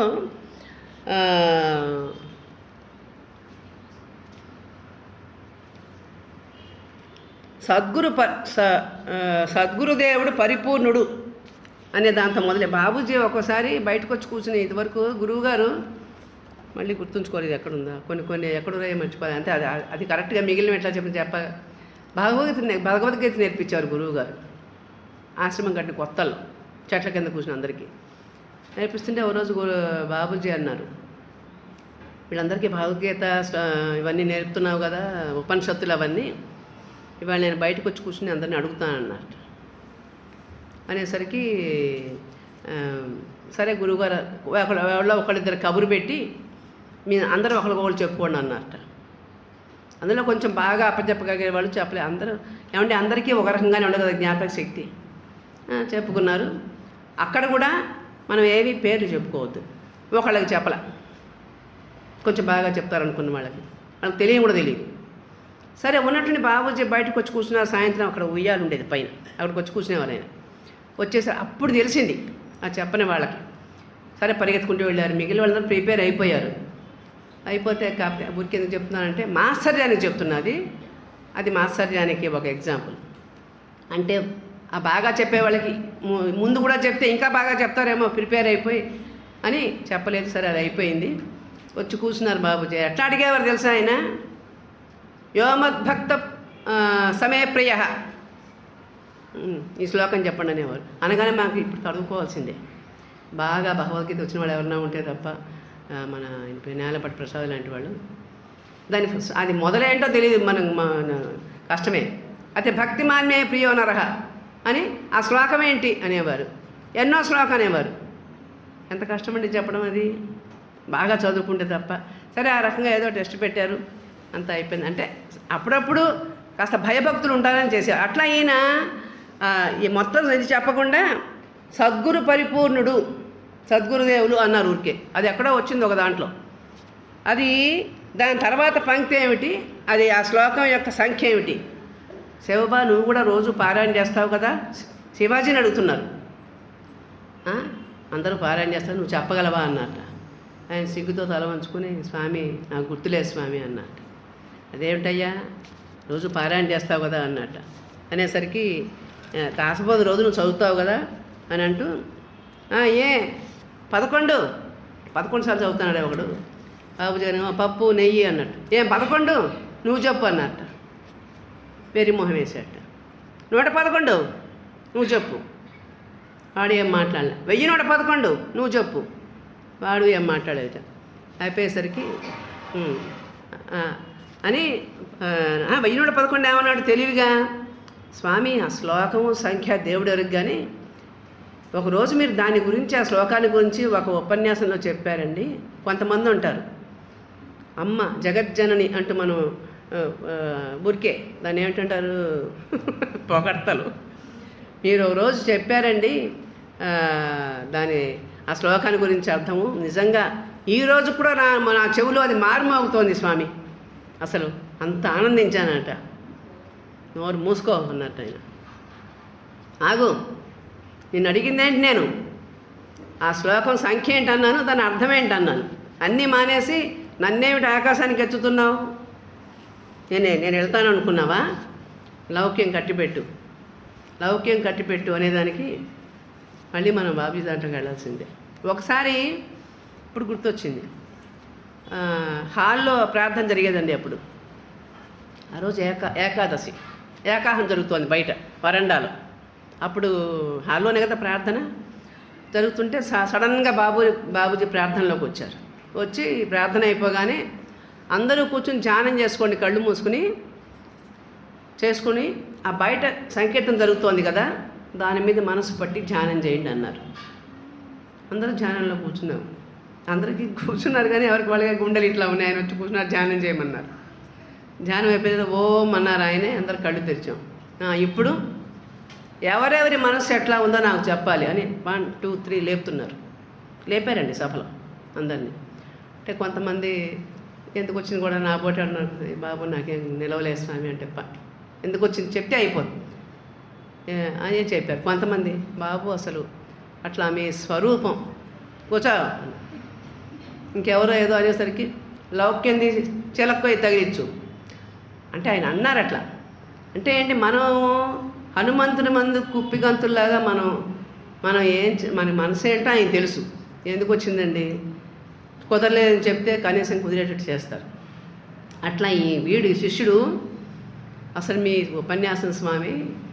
సద్గురుదేవుడు పరిపూర్ణుడు అనే దాంతో మొదలే. బాబూజీ ఒక్కోసారి బయటకు వచ్చి కూర్చుని, ఇదివరకు గురువుగారు మళ్ళీ గుర్తుంచుకోలేదు ఎక్కడుందా, కొన్ని ఎక్కడున్నాయో మర్చిపోవాలి అంతే. అది కరెక్ట్గా మిగిలిన ఎట్లా భగవద్గీత నేర్పించారు గురువుగారు ఆశ్రమం కట్టిన కొత్తల్లో, చెట్ల కింద కూర్చుని అందరికీ నేర్పిస్తుంటే ఓ రోజు బాబూజీ అన్నారు, వీళ్ళందరికీ భగవద్గీత ఇవన్నీ నేర్పుతున్నావు కదా, ఉపనిషత్తులు అవన్నీ, ఇవాళ నేను బయటకు వచ్చి కూర్చుని అందరినీ అడుగుతానన్నట్టు. అనేసరికి సరే గురువుగారు ఒకళ్ళిద్దరు కబురు పెట్టి మీ అందరూ ఒకరికొకరు చెప్పుకోండి అన్నారట. అందులో కొంచెం బాగా అప్పచెప్పగలిగే వాళ్ళు చెప్పలే. అందరూ ఏమంటే అందరికీ ఒక రకంగానే ఉండదు కదా జ్ఞాపక శక్తి. చెప్పుకున్నారు. అక్కడ కూడా మనం ఏవి పేర్లు చెప్పుకోవద్దు. ఒకళ్ళకి చెప్పలే, కొంచెం బాగా చెప్తారనుకున్న వాళ్ళకి కూడా తెలియదు. సరే ఉన్నట్టుండి బాబుజీ బయటకు వచ్చి కూర్చున్నారు. సాయంత్రం అక్కడ ఉయ్యాలు ఉండేది పైన, అక్కడికి వచ్చి కూర్చునేవారు ఆయన. వచ్చేసరి అప్పుడు తెలిసింది ఆ చెప్పని వాళ్ళకి. సరే పరిగెత్తుకుంటూ వెళ్ళారు. మిగిలిన వాళ్ళందరూ ప్రిపేర్ అయిపోయారు. అయిపోతే కాకపోతే ఊరికి ఎందుకు చెప్తున్నానంటే మాత్సర్యానికి చెప్తున్నది. అది మాత్సర్యానికి ఒక ఎగ్జాంపుల్. అంటే ఆ బాగా చెప్పే వాళ్ళకి ముందు కూడా చెప్తే ఇంకా బాగా చెప్తారేమో ప్రిపేర్ అయిపోయి అని చెప్పలేదు. సరే అది అయిపోయింది. వచ్చి కూర్చున్నారు బాబుజీ. ఎట్లా అడిగేవారు తెలుసా ఆయన? యోమద్భక్త సమయప్రియ, ఈ శ్లోకం చెప్పండి అనేవారు. అనగానే మాకు ఇప్పుడు చదువుకోవాల్సిందే. బాగా భగవద్గీత వచ్చిన వాళ్ళు ఎవరన్నా ఉంటే తప్ప మన నేలపట్టి ప్రసాద్ లాంటి వాళ్ళు దాని అది మొదలేంటో తెలియదు మనకు, మన కష్టమే. అయితే భక్తిమాన్మే ప్రియో నరహ అని ఆ శ్లోకం ఏంటి అనేవారు. ఎన్నో శ్లోకం అనేవారు. ఎంత కష్టమండి చెప్పడం అది, బాగా చదువుకుంటే తప్ప. సరే ఆ రకంగా ఏదో టెస్ట్ పెట్టారు, అంత అయిపోయింది. అంటే అప్పుడప్పుడు కాస్త భయభక్తులు ఉంటారని చేశారు. అట్లా ఈయన ఈ మొత్తం ఇది చెప్పకుండా సద్గురు పరిపూర్ణుడు, సద్గురుదేవులు అన్నారు ఊరికే. అది ఎక్కడో వచ్చింది ఒక దాంట్లో. అది దాని తర్వాత పంక్తి ఏమిటి, అది ఆ శ్లోకం యొక్క సంఖ్య ఏమిటి? శివబా నువ్వు కూడా రోజు పారాయణ చేస్తావు కదా, శివాజీని అడుగుతున్నారు. అందరూ పారాయణ చేస్తారు, నువ్వు చెప్పగలవా అన్నట్ట. ఆయన సిగ్గుతో తల వంచుకుని స్వామి నాకు గుర్తులేదు స్వామి అన్నట్ట. అదేమిటయ్యా రోజు పారాయణ చేస్తావు కదా అన్నట్ట. అనేసరికి కాకపోతే రోజు నువ్వు చదువుతావు కదా అని అంటూ ఏ 11 సార్లు చదువుతున్నాడే ఒకడు. బాబుజీ గారు పప్పు నెయ్యి అన్నట్టు. 11 నువ్వు చెప్పు అన్నట్ట. వెరిమోహం వేసేట. 111 నువ్వు చెప్పు. వాడు ఏం మాట్లాడలే. 1111 నువ్వు చెప్పు. వాడు ఏం మాట్లాడేట. అయిపోయేసరికి అని 1111 ఏమన్నాడు తెలివిగా, స్వామి ఆ శ్లోకము సంఖ్య దేవుడు ఎరుగు, కానీ ఒకరోజు మీరు దాని గురించి ఆ శ్లోకాన్ని గురించి ఒక ఉపన్యాసంలో చెప్పారండి. కొంతమంది ఉంటారు అమ్మ జగజ్జనని అంటూ మనం బుర్కే దాన్ని ఏమిటంటారు పొగడ్తలు. మీరు ఒక రోజు చెప్పారండి దాని ఆ శ్లోకాన్ని గురించి అర్థము. నిజంగా ఈరోజు కూడా నా చెవులో అది మారుమోగుతోంది స్వామి. అసలు అంత ఆనందించానట. నోరు మూసుకో అన్నట్టు ఆయన. ఆగు, నిన్ను అడిగిందేంటి నేను? ఆ శ్లోకం సంఖ్య ఏంటన్నాను, దాని అర్థం ఏంటన్నాను. అన్నీ మానేసి నన్నేమిటి ఆకాశానికి ఎత్తుతున్నావు? నేను వెళ్తాను అనుకున్నావా? లౌక్యం కట్టిపెట్టు అనేదానికి మళ్ళీ మనం బాబీ దాంట్లోకి వెళ్ళాల్సిందే. ఒకసారి ఇప్పుడు గుర్తొచ్చింది, హాల్లో ప్రార్థన జరిగేదండి. అప్పుడు ఆ రోజు ఏకాదశి, ఏకాహం జరుగుతోంది బయట వరండాలో. అప్పుడు హాల్లోనే కదా ప్రార్థన జరుగుతుంటే సడన్గా బాబుజీ ప్రార్థనలోకి వచ్చారు. వచ్చి ప్రార్థన అయిపోగానే అందరూ కూర్చుని ధ్యానం చేసుకోండి, కళ్ళు మూసుకుని చేసుకుని ఆ బయట సంకీర్తన జరుగుతోంది కదా దాని మీద మనసు పట్టి ధ్యానం చేయండి అన్నారు. అందరూ ధ్యానంలో కూర్చున్నాము. అందరికీ కూర్చున్నారు కానీ ఎవరికి వాళ్ళగా గుండెలు ఇట్లా ఉన్నాయి. ఆయన వచ్చి కూర్చున్నారు, ధ్యానం చేయమన్నారు. ధ్యానం అయిపోయింది, ఓం అన్నారు ఆయనే. అందరు కళ్ళు తెరిచాం. ఇప్పుడు ఎవరెవరి మనస్సు ఎట్లా ఉందో నాకు చెప్పాలి అని 1 2 3 లేపుతున్నారు. లేపారండి సభలో అందరినీ. అంటే కొంతమంది ఎందుకు వచ్చింది కూడా నా పోటీ అన్నారు, బాబు నాకేం నిలవలేదు స్వామి అంటే ఎందుకు వచ్చింది చెప్తే అయిపోతుంది అని చెప్పారు. కొంతమంది బాబు అసలు అట్లా మీ స్వరూపం కూర్చో, ఇంకెవరో ఏదో అనేసరికి లౌక్యం తీసి చిలక్కోయి తగిలించు అంటే ఆయన అన్నారు అట్లా. అంటే ఏంటి, మనం హనుమంతుని మందు కుప్పిగంతుల్లాగా మనం మన మనసు ఏంటో ఆయన తెలుసు. ఎందుకు వచ్చిందండి, కుదరలేదని చెప్తే కనీసం కుదిరేటట్టు చేస్తారు. అట్లా ఈ వీడు శిష్యుడు అసలు మీ ఉపన్యాసం స్వామి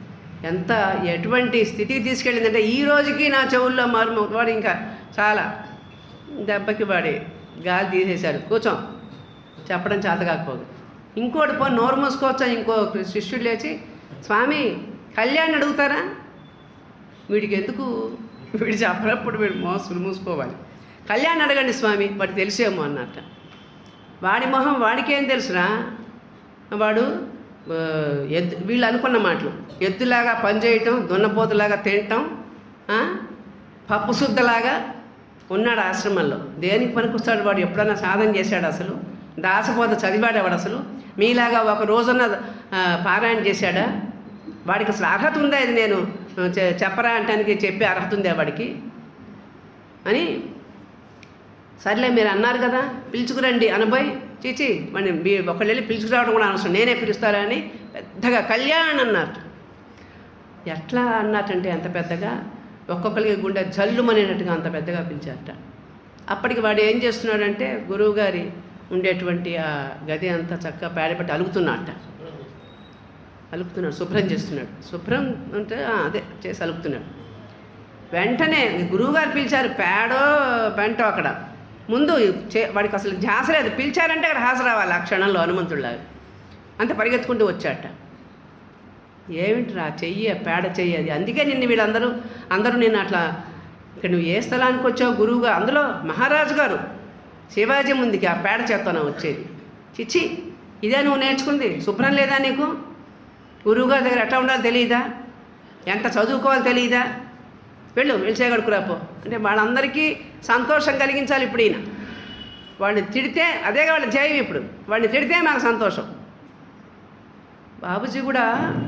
ఎటువంటి స్థితికి తీసుకెళ్ళిందంటే ఈ రోజుకి నా చెవుల్లో వాడు ఇంకా చాలా దెబ్బకి వాడి గాలి తీసేశాడు. కూర్చోం చెప్పడం చేత కాకపోదు. ఇంకోటి పో నోరు మూసుకోవచ్చా. ఇంకో శిష్యుడు లేచి స్వామి కళ్యాణ్ అడుగుతారా, వీడికి ఎందుకు వీడు చెప్పినప్పుడు వీడు మూసుకోవాలి. కళ్యాణ్ అడగండి స్వామి, వాడికి తెలిసేమో అన్నట్ట. వాడి మొహం వాడికేం తెలుసురా, వాడు వీళ్ళు అనుకున్న మాటలు ఎద్దులాగా పనిచేయటం, దున్నపోతులాగా తినటం, పప్పు శుద్ధలాగా ఉన్నాడు ఆశ్రమంలో. దేనికి పనికొస్తాడు వాడు? ఎప్పుడన్నా సాధన చేశాడు అసలు? దాసపోత చదివాడు వాడు అసలు? మీలాగా ఒక రోజున్న పారాయణ చేశాడా? వాడికి అసలు అర్హత ఉందా? ఇది నేను చెప్పరా అంటానికి చెప్పే అర్హత ఉందా వాడికి అని. సర్లే మీరు అన్నారు కదా పిలుచుకురండి అనబోయి, చీచి వాడిని ఒకళ్ళు వెళ్ళి పిలుచుకురావడం కూడా అనవసరం, నేనే పిలుస్తారా అని పెద్దగా కళ్యాణ్ అన్నారు. ఎట్లా అన్నట్టంటే అంత పెద్దగా, ఒక్కొక్కరికి గుండె జల్లుమనేటట్టుగా అంత పెద్దగా పిలిచారట. అప్పటికి వాడు ఏం చేస్తున్నాడంటే గురువు గారి ఉండేటువంటి ఆ గది అంతా చక్కగా పేడపెట్టి అలుగుతున్నాడట. అలుపుతున్నాడు, శుభ్రం చేస్తున్నాడు. శుభ్రం అంటే అదే చేసి అలుపుతున్నాడు. వెంటనే గురువుగారు పిలిచారు, పేడో పెంటో అక్కడ ముందు వాడికి అసలు ధ్యాస లేదు. పిలిచారంటే అక్కడ హాజరు రావాలి ఆ క్షణంలో హనుమంతుడిలాగా. అంత పరిగెత్తుకుంటూ వచ్చాట. ఏమిటిరా చెయ్యి, పేడ చెయ్యి అది. అందుకే నిన్ను అందరూ నేను అట్లా, ఇక్కడ నువ్వు ఏ స్థలానికి వచ్చావు గురువుగా, అందులో మహారాజు గారు శివాజీ ముందుకి ఆ పేడ చేతన వచ్చేది. చిచ్చి ఇదే నువ్వు నేర్చుకుంది? శుభ్రం లేదా నీకు? గురువుగారి దగ్గర ఎట్లా ఉండాలో తెలియదా? ఎంత చదువుకోవాలో తెలియదా? వెళ్ళు చేయగడుకురాపో అంటే వాళ్ళందరికీ సంతోషం కలిగించాలి. ఇప్పుడు ఈయన వాడిని తిడితే అదేగా వాళ్ళ జయం. ఇప్పుడు వాడిని తిడితే మాకు సంతోషం. బాబుజీ కూడా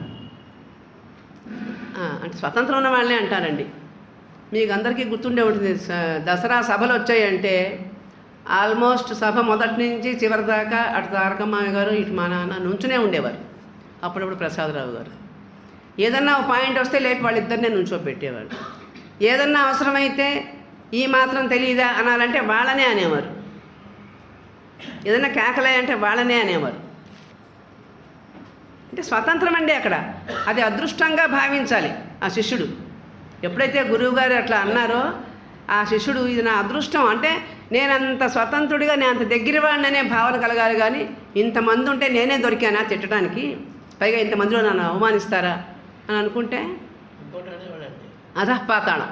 అంటే స్వతంత్రం ఉన్న వాళ్ళే అంటారండి. మీకు అందరికీ గుర్తుండే ఉంటుంది, దసరా సభలు వచ్చాయంటే ఆల్మోస్ట్ సభ మొదటి నుంచి చివరి దాకా అటు తారకమ్మ గారు ఇటు మా నాన్న నుంచునే ఉండేవారు. అప్పుడప్పుడు ప్రసాదరావు గారు ఏదన్నా ఒక పాయింట్ వస్తే లేపి వాళ్ళిద్దరినే నుంచోబెట్టేవారు. ఏదన్నా అవసరమైతే ఈ మాత్రం తెలియదా అనాలంటే వాళ్ళనే అనేవారు. ఏదన్నా కేకలే అంటే వాళ్ళనే అనేవారు. అంటే స్వతంత్రం అండి అక్కడ. అది అదృష్టంగా భావించాలి ఆ శిష్యుడు. ఎప్పుడైతే గురువుగారు అట్లా అన్నారో ఆ శిష్యుడు ఇది నా అదృష్టం, అంటే నేనంత స్వతంత్రుడిగా నేను అంత దగ్గర వాడిననే భావన కలగాలి. కానీ ఇంతమంది ఉంటే నేనే దొరికానా తిట్టడానికి, పైగా ఇంతమందిలో నన్ను అవమానిస్తారా అని అనుకుంటే అధఃపాతాళం.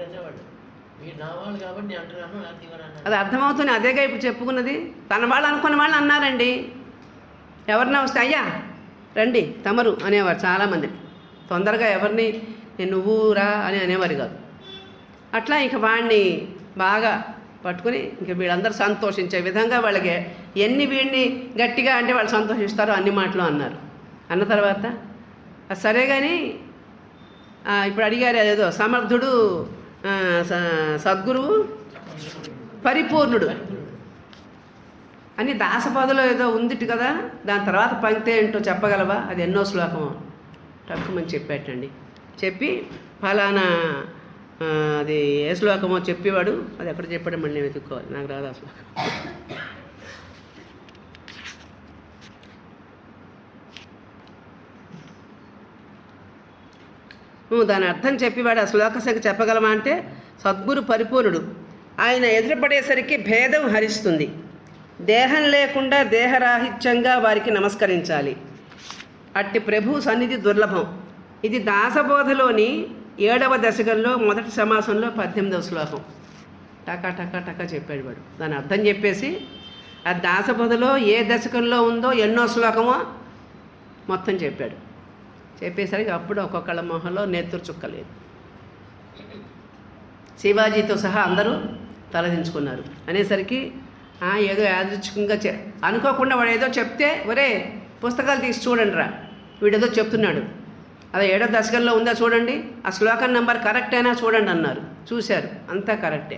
అది అర్థమవుతుంది. అదేగా ఇప్పుడు చెప్పుకున్నది. తన వాళ్ళు అనుకున్న వాళ్ళు అన్నారండి. ఎవరినా వస్తే అయ్యా రండి తమరు అనేవారు చాలామంది. తొందరగా ఎవరిని నువ్వు రా అని అనేవారు కాదు. అట్లా ఇక వాడిని బాగా పట్టుకుని ఇంక వీళ్ళందరూ సంతోషించే విధంగా వాళ్ళకి ఎన్ని వీడిని గట్టిగా అంటే వాళ్ళు సంతోషిస్తారో అన్ని మాటలు అన్నారు. అన్న తర్వాత సరే కానీ ఇప్పుడు అడిగారు అదేదో సమర్థుడు, సద్గురువు, పరిపూర్ణుడు అని దాసపదలో ఏదో ఉందిటి కదా. దాని తర్వాత పంక్తి ఏంటో చెప్పగలవా? అది ఎన్నో శ్లోకమో తక్కువని చెప్పేటండి. చెప్పి ఫలానా అది ఏ శ్లోకమో చెప్పేవాడు. అది ఎక్కడ చెప్పాడు మళ్ళీ నేను వెతుక్కోవాలి, నాకు రాదు ఆ శ్లోకం. నువ్వు దాని అర్థం చెప్పేవాడు. ఆ శ్లోక సంఖ్య చెప్పగలమా అంటే సద్గురు పరిపూర్ణుడు. ఆయన ఎదురుపడేసరికి భేదం హరిస్తుంది. దేహం లేకుండా దేహరాహిత్యంగా వారికి నమస్కరించాలి. అట్టి ప్రభు సన్నిధి దుర్లభం. ఇది దాసబోధలోని 7వ దశకంలో మొదటి సమాసంలో 18వ శ్లోకం. టకా టకా టకా చెప్పాడు వాడు. దాని అర్థం చెప్పేసి ఆ దాసబోధలో ఏ దశకంలో ఉందో ఎన్నో శ్లోకమో మొత్తం చెప్పాడు. చెప్పేసరికి అప్పుడు ఒక్కొక్కళ్ళ మొహంలో నెత్తురు చుక్కలేదు. శివాజీతో సహా అందరూ తలదించుకున్నారు. అనేసరికి ఏదో యాదృచ్ఛికంగా అనుకోకుండా వాడు ఏదో చెప్తే ఒరే పుస్తకాలు తీసి చూడండి రా వీడేదో చెప్తున్నాడు, అదే 7వ దశకంలో ఉందా చూడండి, ఆ శ్లోకం నెంబర్ కరెక్ట్ అయినా చూడండి అన్నారు. చూశారు, అంతా కరెక్టే.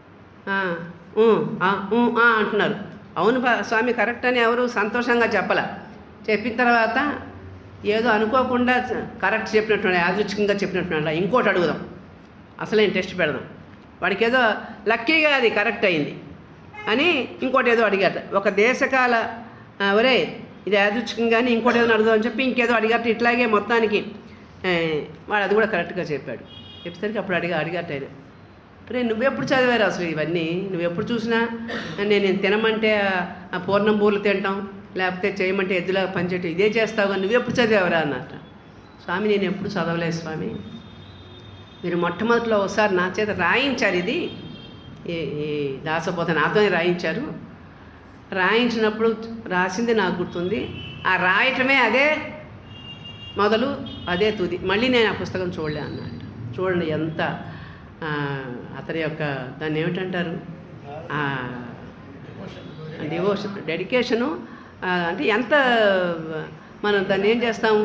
అంటున్నారు. అవును స్వామి కరెక్ట్ అని ఎవరు సంతోషంగా చెప్పాల. చెప్పిన తర్వాత ఏదో అనుకోకుండా కరెక్ట్ చెప్పినట్టున్నాడు, యాదృచ్ఛికంగా చెప్పినట్టున్నాడు. ఇంకోటి అడుగుదాం, అసలేం టెస్ట్ పెడదాం, వాడికి ఏదో లక్కీగా అది కరెక్ట్ అయింది అని ఇంకోటి ఏదో అడిగారు. ఒక దేశకాల ఒరే ఇది యాదృచ్ఛికంగానే ఇంకోటి ఏదో అడుగుదామని చెప్పి ఇంకేదో అడిగారు. ఇట్లాగే మొత్తానికి వాడు అది కూడా కరెక్ట్గా చెప్పాడు. చెప్పేసరికి అప్పుడు అడిగారు ఆయన, రే నువ్వెప్పుడు చదివారు అసలు ఇవన్నీ? నువ్వెప్పుడు చూసినా నేను తినమంటే ఆ పూర్ణం పూలు తింటాం, లేకపోతే చేయమంటే ఎద్దులాగా పనిచేయటం ఇదే చేస్తావు కానీ నువ్వెప్పుడు చదివావరా అన్నట్ట. స్వామి నేను ఎప్పుడు చదవలేదు స్వామి, మీరు మొట్టమొదటిలో ఒకసారి నా చేత రాయించారు, ఇది ఈ దాసబోధ నాతోనే రాయించారు. రాయించినప్పుడు రాసింది నాకు గుర్తుంది. ఆ రాయటమే అదే మొదలు, అదే తుది. మళ్ళీ నేను ఆ పుస్తకం చూడలే అన్నట్టు. చూడండి ఎంత అతని యొక్క దాన్ని ఏమిటంటారు, డివోషన్, డెడికేషను. అంటే ఎంత మనం దాన్ని ఏం చేస్తాము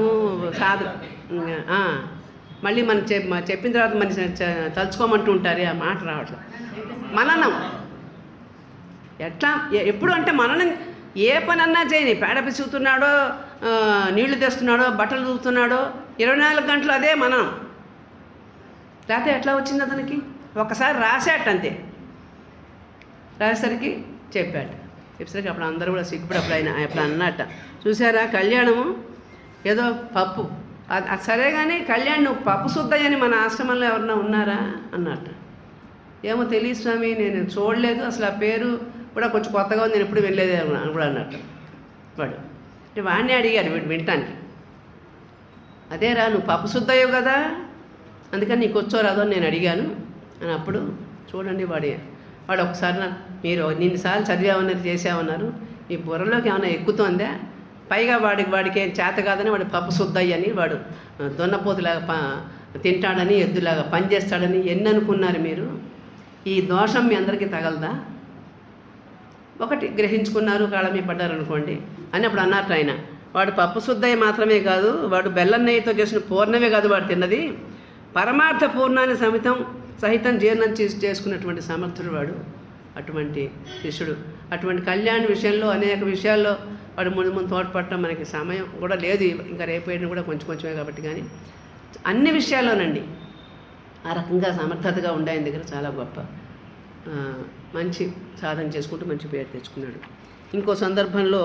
మళ్ళీ మనం చెప్పిన తర్వాత మన తలుచుకోమంటూ ఉంటారు, ఆ మాట రావట్లేదు. మననం ఎట్లా ఎప్పుడు అంటే మననం ఏ పనన్నా చేయని, పేడ పిసుకుతున్నాడో, నీళ్లు తెస్తున్నాడో, బట్టలు దూకుతున్నాడో, 24 గంటలు అదే మననం. లేకపోతే ఎట్లా వచ్చింది అతనికి? ఒకసారి రాశాట అంతే, రాసేసరికి చెప్పేసరికి అప్పుడు అందరూ కూడా సిగ్గుపడి అప్పుడు అన్నట్ట, చూసారా కళ్యాణము ఏదో పప్పు, అది సరే కానీ కళ్యాణ్ నువ్వు పప్పు శుద్ధయ్యని మన ఆశ్రమంలో ఎవరన్నా ఉన్నారా అన్నట్ట. ఏమో తెలియదు స్వామి, నేను చూడలేదు, అసలు ఆ పేరు కూడా కొంచెం కొత్తగా ఉంది, నేను ఎప్పుడు వెళ్ళలేదు అని కూడా అన్నట్టు వాడు. అంటే వాడిని అడిగారు వీడు వినటానికి, అదేరా నువ్వు పప్పు శుద్ధయ్యవు కదా, అందుకని నీకు వచ్చో రాదో అని నేను అడిగాను అని. అప్పుడు చూడండి వాడు ఒకసారి మీరు నిన్నిసార్లు చదివామన్నారు, చేసామన్నారు, ఈ బుర్రలోకి ఏమైనా ఎక్కుతోందా? పైగా వాడికి ఏం చేత కాదని వాడు పప్పు శుద్ధయ్యని, వాడు దొన్నపోతులాగా తింటాడని, ఎద్దులాగా పనిచేస్తాడని ఎన్ని అనుకున్నారు మీరు? ఈ దోషం మీ అందరికీ తగలదా? ఒకటి గ్రహించుకున్నారు, కాళ్ళ మీద పడ్డారు అనుకోండి అని అప్పుడు అన్నట్టు ఆయన. వాడు పప్పు శుద్ధయ్య మాత్రమే కాదు, వాడు బెల్లం నెయ్యితో చేసిన పూర్ణమే కాదు వాడు తిన్నది, పరమార్థ పూర్ణాన్ని సహితం జీర్ణం చేసుకున్నటువంటి సమర్థుడు వాడు. అటువంటి శిష్యుడు. అటువంటి కళ్యాణ విషయంలో అనేక విషయాల్లో వాడు ముందు తోడ్పడటం మనకి సమయం కూడా లేదు, ఇంకా రేపు కూడా కొంచెమే కాబట్టి, కానీ అన్ని విషయాల్లోనండి ఆ రకంగా సమర్థతగా ఉండే ఆయన దగ్గర చాలా గొప్ప మంచి సాధన చేసుకుంటూ మంచి పేరు తెచ్చుకున్నాడు. ఇంకో సందర్భంలో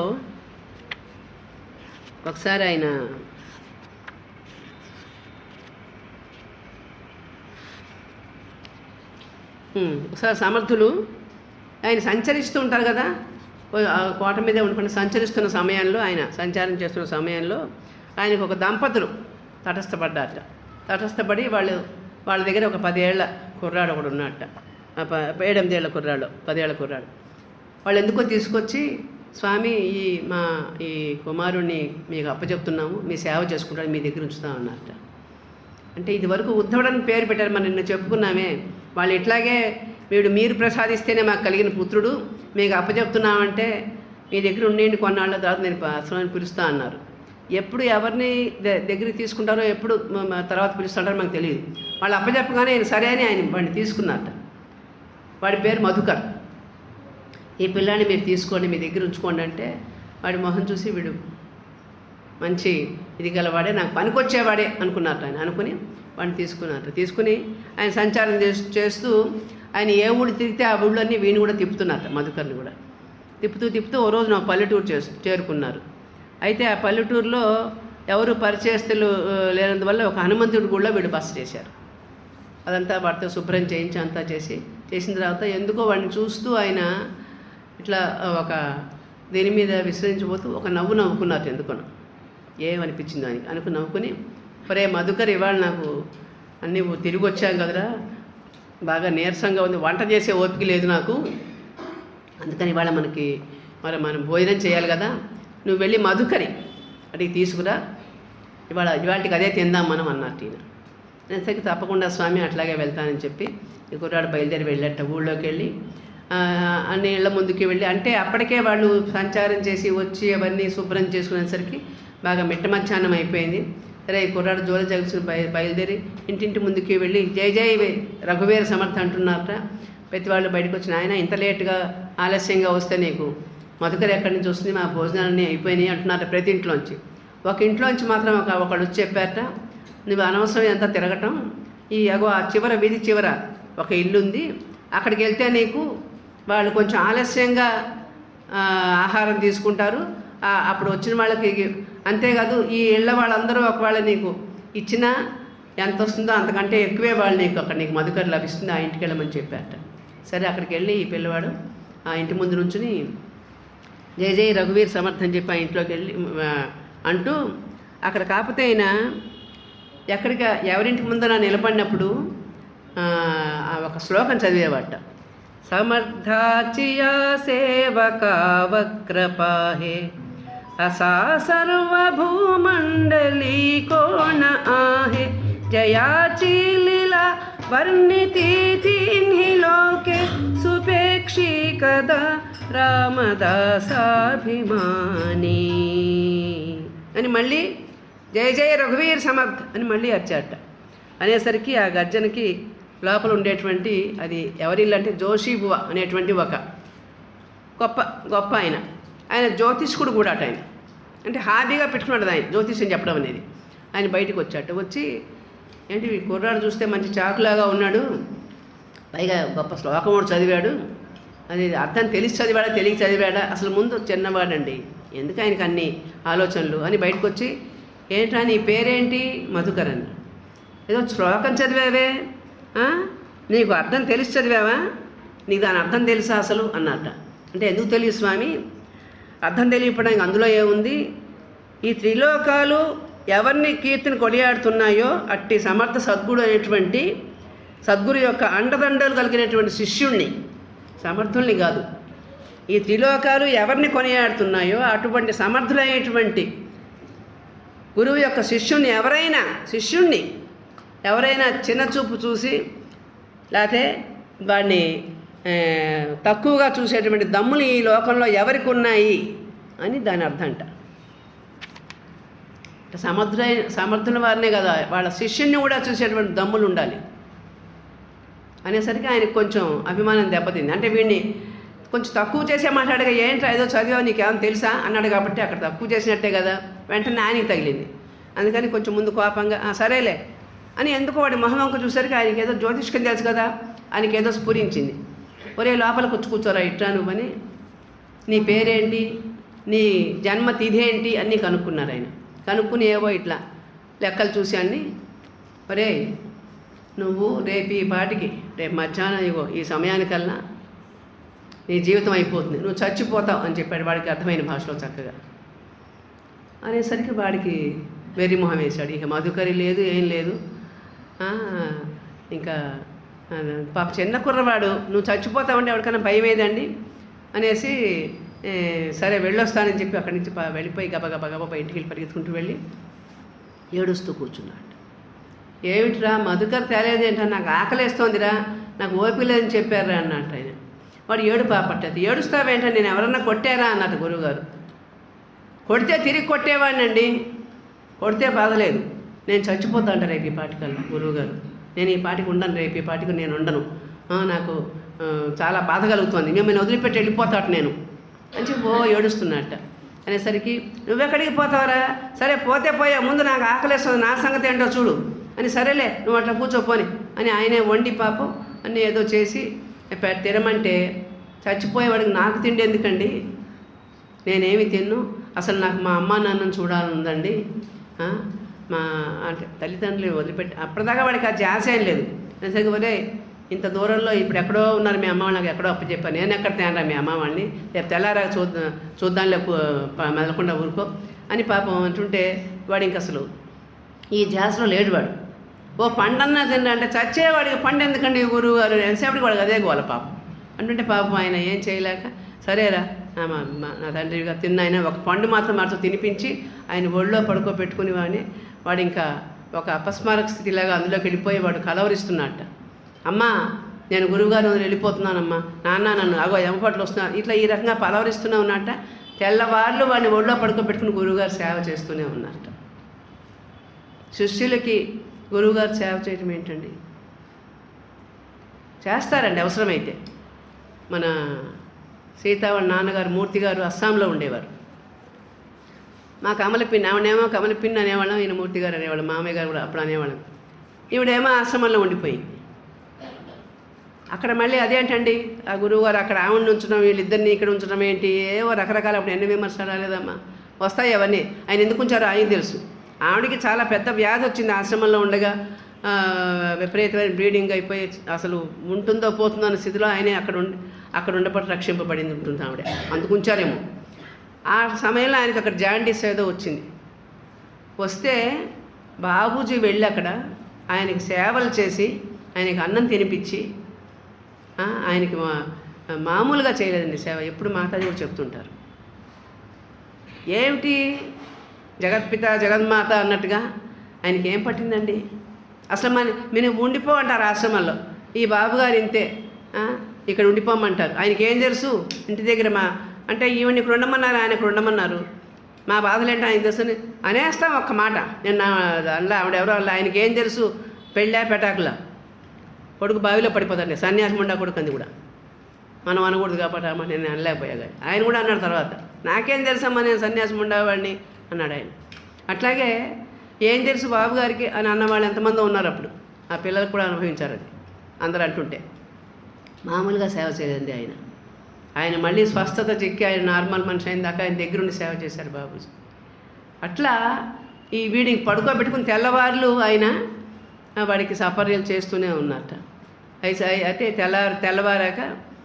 ఒకసారి ఆయన ఒకసారి సమర్థులు ఆయన సంచరిస్తూ ఉంటారు కదా, కోట మీదే ఉండుకుని సంచరిస్తున్న సమయంలో, ఆయన సంచారం చేస్తున్న సమయంలో ఆయనకు ఒక దంపతులు తటస్థపడ్డారట. తటస్థపడి వాళ్ళ దగ్గర ఒక 10 ఏళ్ల కుర్రాడు ఒకడు ఉన్నట్ట, 7-8 ఏళ్ల కుర్రాడు, 10 ఏళ్ల కుర్రాడు. వాళ్ళు ఎందుకో తీసుకొచ్చి, స్వామి ఈ కుమారుణ్ణి మీకు అప్పచెప్తున్నాము, మీ సేవ చేసుకుంటాడు, మీ దగ్గర ఉంచుతామన్నట్ట. అంటే ఇది వరకు ఉద్ధవుడని పేరు పెట్టారు, మనం నిన్న చెప్పుకున్నామే. వాళ్ళు ఇట్లాగే మీరు ప్రసాదిస్తేనే మాకు కలిగిన పుత్రుడు, మీకు అప్పచెప్తున్నామంటే మీ దగ్గర ఉండేయండి కొన్నాళ్ళ తర్వాత నేను అసలు పిలుస్తా అన్నారు. ఎప్పుడు ఎవరిని దగ్గరికి తీసుకుంటారో, ఎప్పుడు తర్వాత పిలుస్తుంటారో మాకు తెలియదు. వాళ్ళు అప్పచెప్పగానే ఆయన సరే అని వాడిని తీసుకున్నారట. వాడి పేరు మధుకర్. ఈ పిల్లాన్ని మీరు తీసుకోండి, మీ దగ్గర ఉంచుకోండి అంటే వాడి మొహం చూసి వీడు మంచి ఇది గలవాడే, నాకు పనికొచ్చేవాడే అనుకున్నట్టు ఆయన. అనుకుని వాడిని తీసుకున్నట్టు. తీసుకుని ఆయన సంచారం చేస్తూ ఆయన ఏ ఊళ్ళు తిరిగితే ఆ ఊళ్ళన్నీ వీడిని కూడా తిప్పుతున్నట్ట, మధుకర్ని కూడా తిప్పుతూ ఓ రోజు నా పల్లెటూరు చేరుకున్నారు. అయితే ఆ పల్లెటూరులో ఎవరు పరిచయస్తులు లేనందువల్ల ఒక హనుమంతుడి గుడిలో వీడు బస చేశారు. అదంతా వాడితో శుభ్రం అంతా చేసిన తర్వాత ఎందుకో వాడిని చూస్తూ ఆయన ఇట్లా ఒక దీని మీద విశ్రమించిపోతూ ఒక నవ్వు నవ్వుకున్నారు. ఎందుకనో ఏమనిపించిందో అని నవ్వుకుని, ఒరే మధుకర్, ఇవాళ నాకు అన్నీ తిరిగి వచ్చాం కదరా, బాగా నీరసంగా ఉంది, వంట చేసే ఓపిక లేదు నాకు, అందుకని ఇవాళ మనం భోజనం చేయాలి కదా, నువ్వు వెళ్ళి మధుకరి అడిగి తీసుకురా, ఇవాళకి అదే తిందాం మనం అన్నట్టు ఈయన. నేను సరికి తప్పకుండా స్వామి అట్లాగే వెళ్తానని చెప్పి ఈ కుర్రాడు బయలుదేరి వెళ్ళట. ఊళ్ళోకి వెళ్ళి అన్ని ఇళ్ల ముందుకి వెళ్ళి, అంటే అప్పటికే వాళ్ళు సంచారం చేసి వచ్చి అవన్నీ శుభ్రం చేసుకునేసరికి బాగా మిట్ట మధ్యాహ్నం అయిపోయింది. సరే ఈ కుర్రాడు జోల జగన్ బయలుదేరి ఇంటింటి ముందుకి వెళ్ళి జై జై రఘువీర సమర్థ అంటున్నారట. ప్రతి వాళ్ళు బయటకు వచ్చిన, ఆయన ఇంత లేటుగా ఆలస్యంగా వస్తే నీకు మధుకర్ ఎక్కడి నుంచి వస్తుంది, మా భోజనాలన్నీ అయిపోయినాయి అంటున్నారట ప్రతి ఇంట్లోంచి. ఒక ఇంట్లోంచి మాత్రం ఒకడు వచ్చి చెప్పారట, నువ్వు అనవసరం ఎంత తిరగటం, ఆ వీధి చివర ఒక ఇల్లు ఉంది, అక్కడికి వెళ్తే నీకు వాళ్ళు కొంచెం ఆలస్యంగా ఆహారం తీసుకుంటారు, అప్పుడు వచ్చిన వాళ్ళకి అంతేకాదు ఈ ఇళ్ళ వాళ్ళందరూ ఒకవేళ నీకు ఇచ్చినా ఎంత వస్తుందో అంతకంటే ఎక్కువే వాళ్ళు నీకు మధుకర్ లభిస్తుంది, ఆ ఇంటికి వెళ్ళమని చెప్పారట. సరే అక్కడికి వెళ్ళి ఈ పిల్లవాడు ఆ ఇంటి ముందు నుంచుని జై జై రఘువీర్ సమర్థ్ అని చెప్పి ఆ ఇంట్లోకి వెళ్ళి అంటూ అక్కడ కాకపోతే ఆయన ఎవరింటి ముందర నిలబడినప్పుడు ఒక శ్లోకం చదివేవాట. సమర్థాచియా సేవకా వక్రపాహే అసా సర్వభూమండలీ కోణ ఆహే జయాచి లీలా వర్ణితీతిన్హి లోకే సుపేక్షీ కదా రామదాసాభిమాని అని మళ్ళీ జయ జయ రఘువీర్ సమర్థ్ అని మళ్ళీ అర్చాట. అనేసరికి ఆ గర్జనకి లోపల ఉండేటువంటి అది ఎవరిల్లు అంటే జోషిబువ అనేటువంటి ఒక గొప్ప ఆయన జ్యోతిష్కుడు కూడా అట. ఆయన అంటే హాబీగా పెట్టుకున్నాడు ఆయన జ్యోతిష్యం చెప్పడం అనేది. ఆయన బయటకు వచ్చాట. వచ్చి ఏంటి కుర్రాడు చూస్తే మంచి చాకులాగా ఉన్నాడు, పైగా గొప్ప శ్లోకం కూడా చదివాడు, అది అర్థం తెలిసి చదివాడా తెలియక చదివాడా, అసలు ముందు చిన్నవాడండి, ఎందుకు ఆయనకు అన్ని ఆలోచనలు అని బయటకు వచ్చి, ఏంట్రా నీ పేరేంటి? మధుకరన్. ఏదో శ్లోకం చదివావే, నీకు అర్థం తెలిసి చదివావా? నీకు దాని అర్థం తెలుసా అసలు అన్నట్ట. అంటే ఎందుకు తెలియదు స్వామి, అర్థం తెలియపడానికి అందులో ఏముంది, ఈ త్రిలోకాలు ఎవరిని కీర్తిని కొనియాడుతున్నాయో అట్టి సమర్థ సద్గురు అనేటువంటి సద్గురు యొక్క అండదండలు కలిగినటువంటి శిష్యుణ్ణి, సమర్థుల్ని కాదు, ఈ త్రిలోకాలు ఎవరిని కొనియాడుతున్నాయో అటువంటి సమర్థులైనటువంటి గురువు యొక్క శిష్యుణ్ణి ఎవరైనా చిన్న చూపు చూసి లేకపోతే వాడిని తక్కువగా చూసేటువంటి దమ్ములు ఈ లోకంలో ఎవరికి ఉన్నాయి అని దాని అర్థం అంట. సమర్థుల వారినే కదా, వాళ్ళ శిష్యుణ్ణి కూడా చూసేటువంటి దమ్ములు ఉండాలి అనేసరికి ఆయనకు కొంచెం అభిమానం దెబ్బతింది. అంటే వీడిని కొంచెం తక్కువ చేసే మాట్లాడగా, ఏంట్రా ఏదో చదివావు నీకేమైనా తెలుసా అన్నాడు కాబట్టి అక్కడ తక్కువ చేసినట్టే కదా, వెంటనే ఆయనకి తగిలింది. అందుకని కొంచెం ముందు కోపంగా సరేలే అని ఎందుకు వాడి మొహం వంక చూసరికి ఆయనకి ఏదో జ్యోతిష్కం తెలుసు కదా, ఆయనకి ఏదో స్ఫురించింది. ఒరే లోపల కూర్చోరా ఇట్రా నువ్వని, నీ పేరేంటి, నీ జన్మ తిథి ఏంటి అన్నీ కనుక్కున్నారు. ఆయన కనుక్కుని ఏవో ఇట్లా లెక్కలు చూసి అన్ని, ఒరే నువ్వు రేపు ఈ పాటికి రేపు మధ్యాహ్నం ఇగో ఈ సమయానికల్లా నీ జీవితం అయిపోతుంది, నువ్వు చచ్చిపోతావు అని చెప్పాడు వాడికి అర్థమైన భాషలో చక్కగా. అనేసరికి వాడికి వెర్రి మొహం వేశాడు. ఇక మధుకరి లేదు, ఏం లేదు. ఇంకా పాప చిన్న కుర్రవాడు, నువ్వు చచ్చిపోతావంటే ఎవరికైనా భయం ఏదండి అనేసి సరే వెళ్ళొస్తానని చెప్పి అక్కడి నుంచి వెళ్ళిపోయి గబగబా ఇంటికి వెళ్ళి పరిగెత్తుకుంటూ వెళ్ళి ఏడుస్తూ కూర్చున్నాడు. ఏమిట్రా మధుకర్ తేలేదు ఏంటో, నాకు ఆకలేస్తోందిరా, నాకు ఓపిక లేదని చెప్పారా అన్నట్టు ఆయన. వాడు ఏడు పాపట్టది. ఏడుస్తావేంటో, నేను ఎవరన్నా కొట్టారా అన్నట్టు గురువుగారు. కొడితే తిరిగి కొట్టేవాడినండి, కొడితే బాధలేదు, నేను చచ్చిపోతా అంట రేపు ఈ పాటికల్లా గురువుగారు, నేను ఈ పాటికి ఉండను, రేపు ఈ పాటికి నేను ఉండను, నాకు చాలా బాధ కలుగుతోంది, మిమ్మల్ని వదిలిపెట్టి వెళ్ళిపోతాడు నేను అని చెప్పి ఏడుస్తున్నట్ట. అనేసరికి నువ్వెక్కడికి పోతావరా, సరే పోతే పోయా, ముందు నాకు ఆకలేస్తుంది, నా సంగతి ఏంటో చూడు అని, సరేలే నువ్వు అట్లా కూర్చోపోని అని ఆయనే వండి పాపం అన్నీ ఏదో చేసి తినమంటే, చచ్చిపోయేవాడికి నాకు తిండి ఎందుకండి, నేనేమి తిన్ను, అసలు నాకు మా అమ్మ నాన్నను చూడాలని ఉందండి, మా అంటే తల్లిదండ్రులు వదిలిపెట్టి అప్పటిదాకా వాడికి ఆ ధ్యాస ఏం లేదు. అనేసరికి ఒరే ఇంత దూరంలో ఇప్పుడు ఎక్కడో ఉన్నారు మీ అమ్మ, నాకు ఎక్కడో అప్పు చెప్పాను, నేను ఎక్కడ తేనరా మీ అమ్మ వాడిని, రేపు తెల్లారా చూద్దాంలే మెదలకుండా ఊరుకో అని పాపం అంటుంటే, వాడు ఇంక అసలు ఈ ధ్యాసలో లేడు. వాడు ఓ పండన్నా తిన్నా అంటే, చచ్చేవాడికి పండు ఎందుకండి గురువు గారు, ఎంతసేపటికి వాడికి అదే గోల పాపం అంటుంటే, పాపం ఆయన ఏం చేయలేక సరేరా నా తండ్రిగా తిన్నాయన ఒక పండు మాత్రం మాతో తినిపించి ఆయన ఒళ్ళో పడుకోబెట్టుకుని వాడు ఇంకా ఒక అపస్మారక స్థితిలాగా అందులోకి వెళ్ళిపోయి వాడు కలవరిస్తున్నట్ట. అమ్మా నేను గురువుగారు వెళ్ళిపోతున్నానమ్మా, నాన్న నన్ను అగో ఎమ్మపాట్లు వస్తున్నారు, ఇట్లా ఈ రకంగా పలవరిస్తూనే ఉన్నట్ట. తెల్లవార్లు వాడిని ఒళ్ళో పడుకోబెట్టుకుని గురువుగారు సేవ చేస్తూనే ఉన్నట్ట. శిష్యులకి గురువుగారు సేవ చేయటం ఏంటండి, చేస్తారండి అవసరమైతే. మన సీత వాళ్ళ నాన్నగారు మూర్తి గారు అస్సాంలో ఉండేవారు. మా కమలపిన్ని, ఆవిడేమో కమలపిన్ని అనేవాళ్ళం, ఈయన మూర్తి గారు అనేవాళ్ళం, మామయ్య గారు కూడా అప్పుడు అనేవాళ్ళం. ఈవిడేమో ఆశ్రమంలో ఉండిపోయింది. అక్కడ మళ్ళీ అదేంటండి ఆ గురువుగారు అక్కడ ఆవిడని ఉంచడం, వీళ్ళిద్దరిని ఇక్కడ ఉంచడం ఏంటి, ఏవో రకరకాల అప్పుడు ఎన్ని విమర్శలు రాలేదమ్మా, వస్తాయి అవన్నీ. ఆయన ఎందుకు ఉంచారో ఆయనకి తెలుసు. ఆవిడికి చాలా పెద్ద వ్యాధి వచ్చింది ఆశ్రమంలో ఉండగా, విపరీతమైన బ్లీడింగ్ అయిపోయి అసలు ఉంటుందో పోతుందో అనే స్థితిలో ఆయనే అక్కడ ఉండబట్టి రక్షింపబడింది ఉంటుంది ఆవిడ, అందుకుంచారేమో. ఆ సమయంలో ఆయనకి అక్కడ జాండీస్ ఏదో వచ్చింది. వస్తే బాబూజీ వెళ్ళి అక్కడ ఆయనకి సేవలు చేసి ఆయనకి అన్నం తినిపించి ఆయనకి మామూలుగా చేయలేదండి సేవ. ఎప్పుడు మాతాజీ కూడా చెప్తుంటారు, ఏమిటి జగత్పిత జగన్మాత అన్నట్టుగా ఆయనకి ఏం పట్టిందండి అసలు. మీరు ఉండిపో అంటారు ఆశ్రమంలో, ఈ బాబుగారు ఇంతే, ఇక్కడ ఉండిపోమంటారు. ఆయనకి ఏం తెలుసు ఇంటి దగ్గర అంటే ఈవిని ఇక్కడ ఉండమన్నారు, ఆయన ఇక్కడ ఉండమన్నారు, మా బాధలు ఏంటో ఆయన తెలుసు అనేస్తాం ఒక్క మాట. నేను అలా ఆవిడెవరో అలా, ఆయనకి ఏం తెలుసు పెళ్ళా పెటాకులా, కొడుకు బావిలో పడిపోతాండి, సన్యాసం ఉండా కొడుకు అంది కూడా మనం అనకూడదు కాబట్టి అమ్మ నేను అనలేకపోయాగా. ఆయన కూడా అన్నాడు తర్వాత, నాకేం తెలుసమ్మా నేను సన్యాసం ఉండేవాడిని అన్నాడు ఆయన. అట్లాగే ఏం తెలుసు బాబు గారికి అని అన్నవాళ్ళు ఎంతమంది ఉన్నారు అప్పుడు. ఆ పిల్లలకు కూడా అనుభవించారు అది అందరూ అంటుంటే. మామూలుగా సేవ చేయదండి ఆయన. ఆయన మళ్ళీ స్వస్థత చెక్కి ఆయన నార్మల్ మనిషి అయిన దాకా ఆయన దగ్గరుండి సేవ చేశారు బాబూజీ. అట్లా ఈ వీడికి పడుకోబెట్టుకుని తెల్లవారులు ఆయన వాడికి సపర్యలు చేస్తూనే ఉన్నారట. అయితే తెల్లవారాక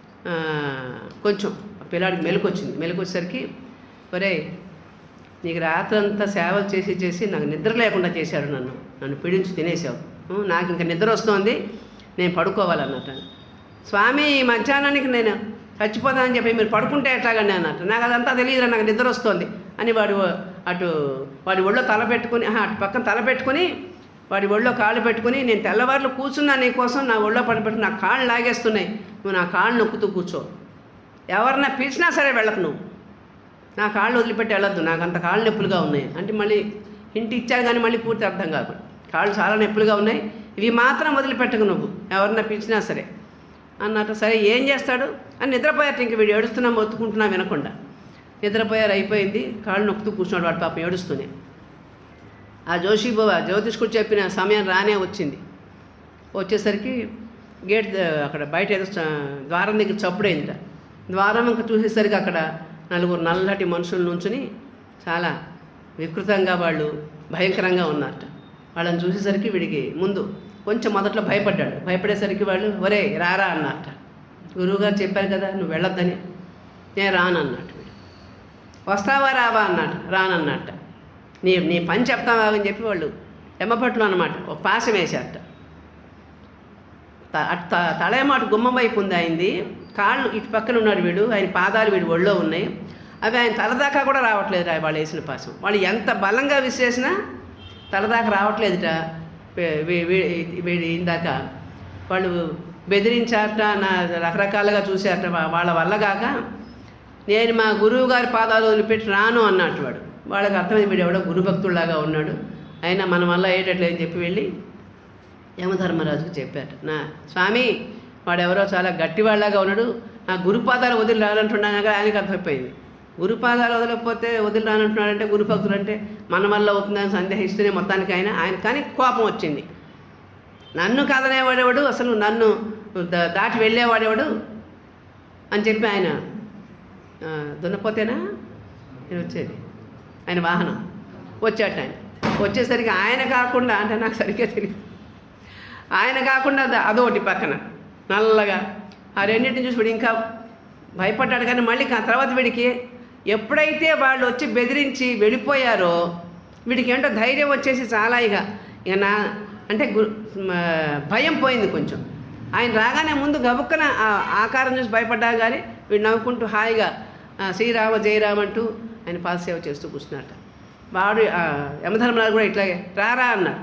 కొంచెం పిల్లాడికి మెలకొచ్చింది. మెలకొచ్చేసరికి, ఒరే నీకు రాత్రంతా సేవలు చేసి నాకు నిద్ర లేకుండా చేశారు, నన్ను పీడించి తినేసావు, నాకు ఇంకా నిద్ర వస్తోంది, నేను పడుకోవాలన్నట్టు. స్వామి మధ్యాహ్నానికి నేను చచ్చిపోతానని చెప్పి మీరు పడుకుంటే ఎట్లాగండి అన్నట్టు. నాకు అదంతా తెలియదురా, నాకు నిద్ర వస్తుంది అని వాడు వాడి ఒళ్ళో తల పెట్టుకుని, అటు పక్కన తల పెట్టుకుని వాడి ఒళ్ళో కాళ్ళు పెట్టుకుని, నేను తెల్లవారులు కూర్చున్నా నీకోసం, నా ఒళ్ళో పడిపెట్టుకుని నా కాళ్ళు లాగేస్తున్నాయి, నువ్వు నా కాళ్ళు నొక్కుతూ కూర్చో, ఎవరన్నా పిలిచినా సరే వెళ్ళకు, నువ్వు నా కాళ్ళు వదిలిపెట్టి వెళ్ళొద్దు, నాకు అంత కాళ్ళు నొప్పులుగా ఉన్నాయి అంటే. మళ్ళీ ఇంటి ఇచ్చాడు కానీ మళ్ళీ పూర్తి అర్థం కాకుండా, కాళ్ళు చాలా నొప్పులుగా ఉన్నాయి, ఇవి మాత్రం వదిలిపెట్టకు నువ్వు, ఎవరన్నా పిలిచినా సరే అన్నట్టు. సరే ఏం చేస్తాడు అని నిద్రపోయారు. ఇంక వీడు ఏడుస్తున్నా మొత్తుకుంటున్నా వినకుండా నిద్రపోయారు. అయిపోయింది, కాళ్ళు నొక్కుతూ కూర్చున్నాడు వాడు పాపం ఏడుస్తూనే. ఆ జ్యోతిష్కుడు చెప్పిన సమయం రానే వచ్చింది. వచ్చేసరికి గేట్ అక్కడ బయట ఏదో ద్వారం దగ్గర చప్పుడైందిట. ద్వారం ఇంకా చూసేసరికి అక్కడ 4 నల్లటి మనుషుల నుంచుని చాలా వికృతంగా వాళ్ళు భయంకరంగా ఉన్నారట. వాళ్ళని చూసేసరికి వీడికి ముందు కొంచెం మొదట్లో భయపడ్డాడు. భయపడేసరికి వాళ్ళు ఒరే రారా అన్నారట. గురువుగారు చెప్పారు కదా నువ్వు వెళ్ళొద్దని. నేను రానన్నట్టు. వీడు వస్తావా రావా అన్నట్టు. రానన్నట్ట. నీ పని చెప్తావా అని చెప్పి వాళ్ళు ఎమ్మపట్లు అన్నమాట ఒక పాశం వేశారట. తలయమాట గుమ్మం వైపు ఉంది ఆయనది, కాళ్ళు ఇటు పక్కన ఉన్నాడు వీడు, ఆయన పాదాలు వీడు ఒళ్ళో ఉన్నాయి, అవి ఆయన తలదాకా కూడా రావట్లేదు వాళ్ళు వేసిన పాశం. వాళ్ళు ఎంత బలంగా విసిరేసినా తలదాకా రావట్లేదుట. వీడి ఇందాక వాళ్ళు బెదిరించారట, రకరకాలుగా చూశారట. వాళ్ళ వల్ల కాక నేను మా గురువు గారి పాదాలు వదిలిపెట్టి రాను అన్నట్టు వాడు. వాళ్ళకి అర్థమైంది వీడు ఎవడో గురుభక్తుల్లాగా ఉన్నాడు, అయినా మన వల్ల అయ్యేటట్లేదని చెప్పి వెళ్ళి యమధర్మరాజుకు చెప్పారట. నా స్వామి వాడెవరో చాలా గట్టివాళ్ళలాగా ఉన్నాడు, నా గురుపాదాలు వదిలి రానంటున్నాను కదా. ఆయనకు అర్థమైపోయింది, గురుపాదాలు వదలకపోతే వదిలి రానంటున్నాడంటే గురుభక్తులు అంటే మన వల్ల అవుతుందని సందేహిస్తూనే మొత్తానికి ఆయన కానీ కోపం వచ్చింది. నన్ను కాదనేవాడేవాడు, అసలు నన్ను దాటి వెళ్ళేవాడేవాడు అని చెప్పి ఆయన దున్నపోతేనా నేను వచ్చేది ఆయన వాహనం వచ్చాట. ఆయన వచ్చేసరికి ఆయన కాకుండా అంటే నాకు సరిగ్గా తెలియదు, ఆయన కాకుండా అదొకటి పక్కన నల్లగా, ఆ రెండింటిని చూసి వీడు ఇంకా భయపడ్డాడు. కానీ మళ్ళీ తర్వాత వీడికి ఎప్పుడైతే వాళ్ళు వచ్చి బెదిరించి వెళ్ళిపోయారో వీడికి ఏంటో ధైర్యం వచ్చేసి చాలా ఇక నా అంటే భయం పోయింది కొంచెం. ఆయన రాగానే ముందు గబుక్కన ఆకారం చూసి భయపడ్డా కానీ వీడు నవ్వుకుంటూ హాయిగా శ్రీరామ జయరామ్ అంటూ ఆయన పాదసేవ చేస్తూ కూర్చున్నట్ట. వాడు యమధర్మరాజు కూడా ఇట్లాగే రారా అన్నారు.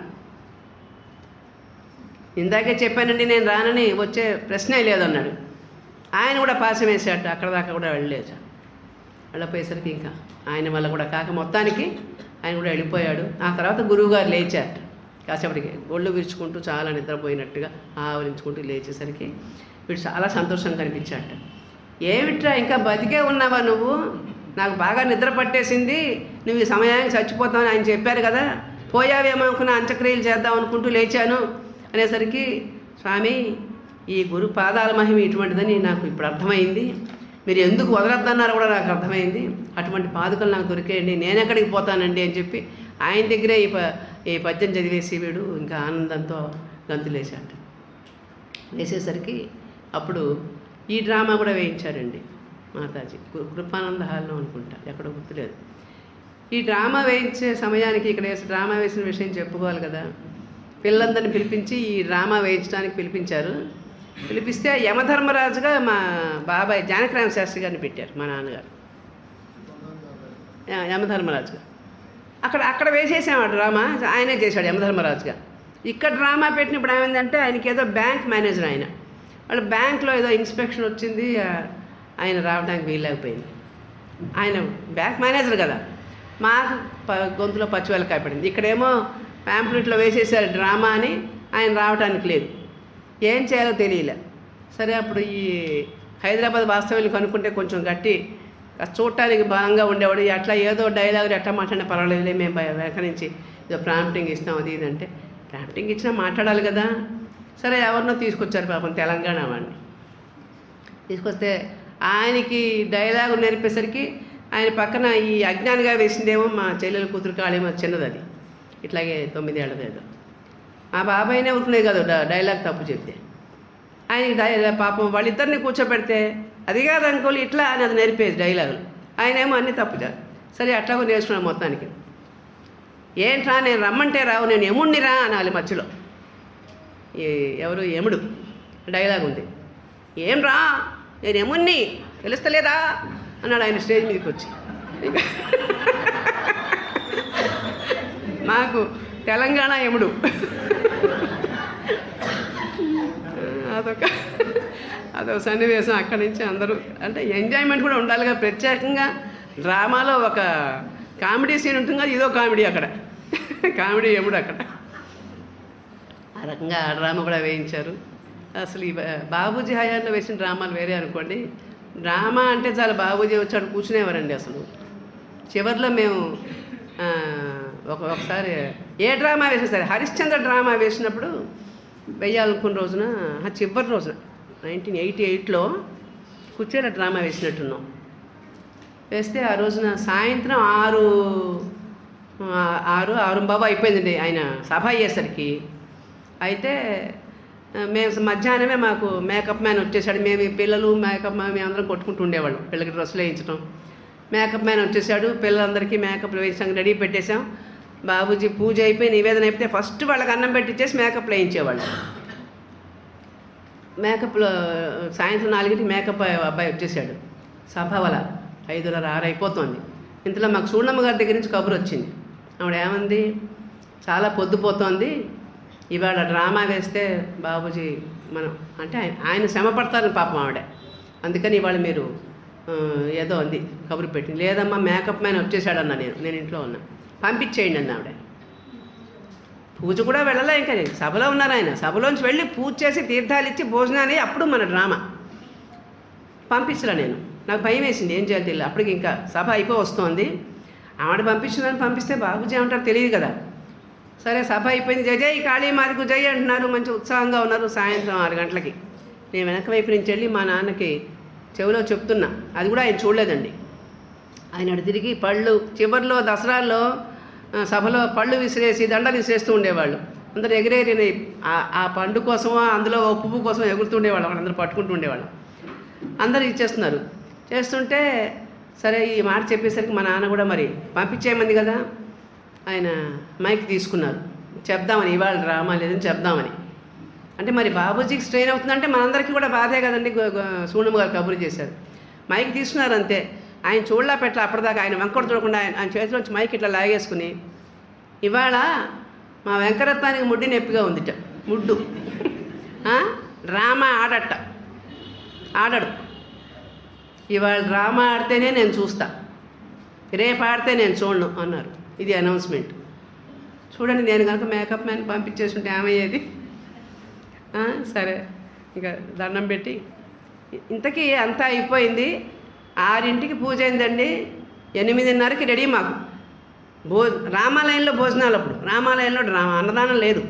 ఇందాకే చెప్పానండి నేను రానని, వచ్చే ప్రశ్నే లేదన్నాడు. ఆయన కూడా పాశం వేసాట, అక్కడ దాకా కూడా వెళ్ళలేదు. వెళ్ళిపోయేసరికి ఇంకా ఆయన వల్ల కూడా కాక మొత్తానికి ఆయన కూడా వెళ్ళిపోయాడు. ఆ తర్వాత గురువుగారు లేచారట. కాసేపటికి ఒళ్ళు విరుచుకుంటూ చాలా నిద్రపోయినట్టుగా ఆవరించుకుంటూ లేచేసరికి వీడు చాలా సంతోషం కనిపించాట. ఏమిట్రా ఇంకా బతికే ఉన్నావా నువ్వు, నాకు బాగా నిద్ర పట్టేసింది, నువ్వు ఈ సమయానికి చచ్చిపోతావని ఆయన చెప్పారు కదా, పోయావేమో అనుకున్న అంత్యక్రియలు చేద్దాం అనుకుంటూ లేచాను అనేసరికి స్వామి ఈ గురు పాదాల మహిమ ఇటువంటిదని నాకు ఇప్పుడు అర్థమైంది, మీరు ఎందుకు వదలొద్దన్నారో కూడా నాకు అర్థమైంది, అటువంటి పాదుకలు నాకు దొరికేయండి, నేను ఎక్కడికి పోతానండి అని చెప్పి ఆయన దగ్గరే ఈ పద్యం చదివేసి వీడు ఇంకా ఆనందంతో గంతులేశాట. వేసేసరికి అప్పుడు ఈ డ్రామా కూడా వేయించారండి మాతాజీ, కృపానంద హాల్లో అనుకుంటా, ఎక్కడో గుర్తులేదు. ఈ డ్రామా వేయించే సమయానికి ఇక్కడ డ్రామా వేసిన విషయం చెప్పుకోవాలి కదా. పిల్లలందరినీ పిలిపించి ఈ డ్రామా వేయించడానికి పిలిపించారు. పిలిపిస్తే యమధర్మరాజుగా మా బాబాయ్ జానకిరామ శాస్త్రి గారిని పెట్టారు, మా నాన్నగారు యమధర్మరాజుగా. అక్కడ వేసేసాం ఆ డ్రామా, ఆయనే చేశాడు యమధర్మరాజుగా. ఇక్కడ డ్రామా పెట్టినప్పుడు ఏమైందంటే ఆయనకి ఏదో బ్యాంక్ మేనేజర్, ఆయన వాళ్ళ బ్యాంక్లో ఏదో ఇన్స్పెక్షన్ వచ్చింది, ఆయన రావడానికి వీల్లేకపోయింది. ఆయన బ్యాంక్ మేనేజర్ కదా, మాకు గొంతులో పచ్చివేలకాయ పడింది. ఇక్కడేమో ప్యాంప్లెట్లో వేసేసారు డ్రామా అని, ఆయన రావడానికి లేదు. ఏం చేయాలో తెలియలే. సరే అప్పుడు ఈ హైదరాబాద్ వాస్తవ్యులు కనుక్కుంటే కొంచెం గట్టి చూడటానికి బలంగా ఉండేవాడు. అట్లా ఏదో డైలాగులు ఎట్లా మాట్లాడినా పర్వాలేదులే, మేము వెనక నుంచి ఏదో ప్రాంప్టింగ్ ఇస్తాం అది ఇది అంటే, ప్రాంప్టింగ్ ఇచ్చినా మాట్లాడాలి కదా. సరే ఎవరినో తీసుకొచ్చారు పాపం తెలంగాణ వాడిని. తీసుకొస్తే ఆయనకి డైలాగు నేర్పేసరికి ఆయన పక్కన ఈ అజ్ఞానిగా వేసిందేమో మా చెల్లెల కూతురు కాళేమో చిన్నది, అది ఇట్లాగే 9 ఏళ్ళది ఏదో. మా బాబాయినే ఉంటున్నాయి కదా డైలాగ్ తప్పు చెప్తే. ఆయన పాపం వాళ్ళిద్దరిని కూర్చోబెడితే అది కాదు అనుకోవాలి ఇట్లా అని అది నేర్పేది డైలాగులు. ఆయనేమో అన్నీ తప్పుచారు. సరే అట్లాగో నేర్చుకున్నాను మొత్తానికి. ఏంట్రా నేను రమ్మంటే రావు, నేను యముణ్ణిరా అనాలి మధ్యలో. ఎవరు యముడు డైలాగ్ ఉంది. ఏం రా నేను యముణ్ణి తెలుస్తలేదా అన్నాడు ఆయన స్టేజ్ మీదకి వచ్చి. మాకు తెలంగాణ యముడు. అదొక సన్నివేశం. అక్కడి నుంచి అందరూ అంటే ఎంజాయ్మెంట్ కూడా ఉండాలిగా. ప్రత్యేకంగా డ్రామాలో ఒక కామెడీ సీన్ ఉంటుంది కదా, ఇదో కామెడీ అక్కడ, కామెడీ యముడు అక్కడ. ఆ రకంగా ఆ డ్రామా కూడా వేయించారు. అసలు ఈ బాబూజీ హయాంలో వేసిన డ్రామాలు వేరే అనుకోండి. డ్రామా అంటే చాలా బాబూజీ వచ్చాడు కూర్చునేవారండి. అసలు చివరిలో మేము ఒకసారి ఏ డ్రామా వేసినా సరే, హరిశ్చంద్ర డ్రామా వేసినప్పుడు వెయ్యాలనుకున్న రోజున, చివరి రోజున 1988లో కుచేల డ్రామా వేసినట్టున్నాం. వేస్తే ఆ రోజున సాయంత్రం 6:06 అయిపోయిందండి ఆయన సభ అయ్యేసరికి. అయితే మేము మధ్యాహ్నమే మాకు మేకప్ మ్యాన్ వచ్చేసాడు. మేము పిల్లలు మేకప్ మ్యాన్ మేమందరం కొట్టుకుంటూ ఉండేవాళ్ళం, పిల్లలకి డ్రెస్సులు వేయించడం. మేకప్ మ్యాన్ వచ్చేసాడు, పిల్లలందరికీ మేకప్లు వేయించాం, రెడీ పెట్టేశాం. బాబూజీ పూజ అయిపోయి నివేదన అయిపోతే ఫస్ట్ వాళ్ళకి అన్నం పెట్టించేసి మేకప్లు వేయించేవాళ్ళు. మేకప్లో సాయంత్రం 4కి మేకప్ అబ్బాయి వచ్చేసాడు. సభ వల్ల 5:30, 6 అయిపోతుంది. ఇంతలో మాకు సూర్ణమ్మ గారి దగ్గర నుంచి కబురు వచ్చింది. ఆవిడ ఏమంది, చాలా పొద్దుపోతోంది, ఇవాళ డ్రామా వేస్తే బాబూజీ మనం అంటే ఆయన శ్రమ పడతారని పాపం ఆవిడ, అందుకని ఇవాళ మీరు ఏదో అంది కబురు పెట్టింది. లేదమ్మా మేకప్ మ్యాన్ వచ్చేసాడన్నా, నేను ఇంట్లో ఉన్నా, పంపించేయండి అన్న ఆవిడ. పూజ కూడా వెళ్ళలే, ఇంకా సభలో ఉన్నారు ఆయన. సభలోంచి వెళ్ళి పూజ చేసి తీర్థాలు ఇచ్చి భోజనాలు అప్పుడు మన డ్రామా పంపించలే. నేను నాకు భయం వేసింది, ఏం చేయాలి తెలియదు. అప్పటికి ఇంకా సభ అయిపో వస్తుంది. ఆవిడ పంపిస్తే బాబూజీ ఏమంటారు తెలియదు కదా. సరే సభ అయిపోయింది. జై జై కాళీమాతకు జై అంటున్నారు, మంచి ఉత్సాహంగా ఉన్నారు. సాయంత్రం 6 గంటలకి నేను వెనక వైపు నుంచి వెళ్ళి మా నాన్నకి చెవిలో చెప్తున్నా, అది కూడా ఆయన చూడలేదండి. ఆయన అటు తిరిగి పళ్ళు, చివరిలో దసరాల్లో సభలో పళ్ళు విసిరేసి దండలు విసిరేస్తూ ఉండేవాళ్ళు. అందరూ ఎగిరేరి ఆ పండు కోసమో అందులో పువ్వు కోసం ఎగురుతూ ఉండేవాళ్ళు, అందరూ పట్టుకుంటూ ఉండేవాళ్ళు. అందరూ ఇచ్చేస్తున్నారు. చేస్తుంటే సరే ఈ మాట చెప్పేసరికి మా నాన్న కూడా మరి పంపించేయమంది కదా, ఆయన మైక్ తీసుకున్నారు, చెప్దామని ఇవాళ డ్రామా లేదని చెప్దామని. అంటే మరి బాబూజీకి స్ట్రెయిన్ అవుతుందంటే మనందరికీ కూడా బాధే కదండి. సూనమ్మ గారు కబురు చేశారు, మైక్ తీసుకున్నారు అంతే. ఆయన చూడలా పెట్టలా అప్పటిదాకా. ఆయన వెంకట చూడకుండా ఆయన చేతిలోంచి మైక్ ఇట్లా లాగేసుకుని, ఇవాళ మా వెంకరత్నానికి ముడ్డి నొప్పిగా ఉందిట, ముడ్డు డ్రామా ఆడడు, ఇవాళ డ్రామా ఆడితేనే నేను చూస్తా, రేపు ఆడితే నేను చూడను అన్నారు. ఇది అనౌన్స్మెంట్. చూడండి, నేను కనుక మేకప్ మ్యాన్ పంపించేస్తుంటే ఏమయ్యేది. సరే ఇంకా దండం పెట్టి ఇంతకీ అంతా అయిపోయింది. 6ంటికి పూజ అయిందండి. 8:30కి రెడీ మాకు రామాలయంలో భోజనాలు. అప్పుడు రామాలయంలో అన్నదానం లేదు.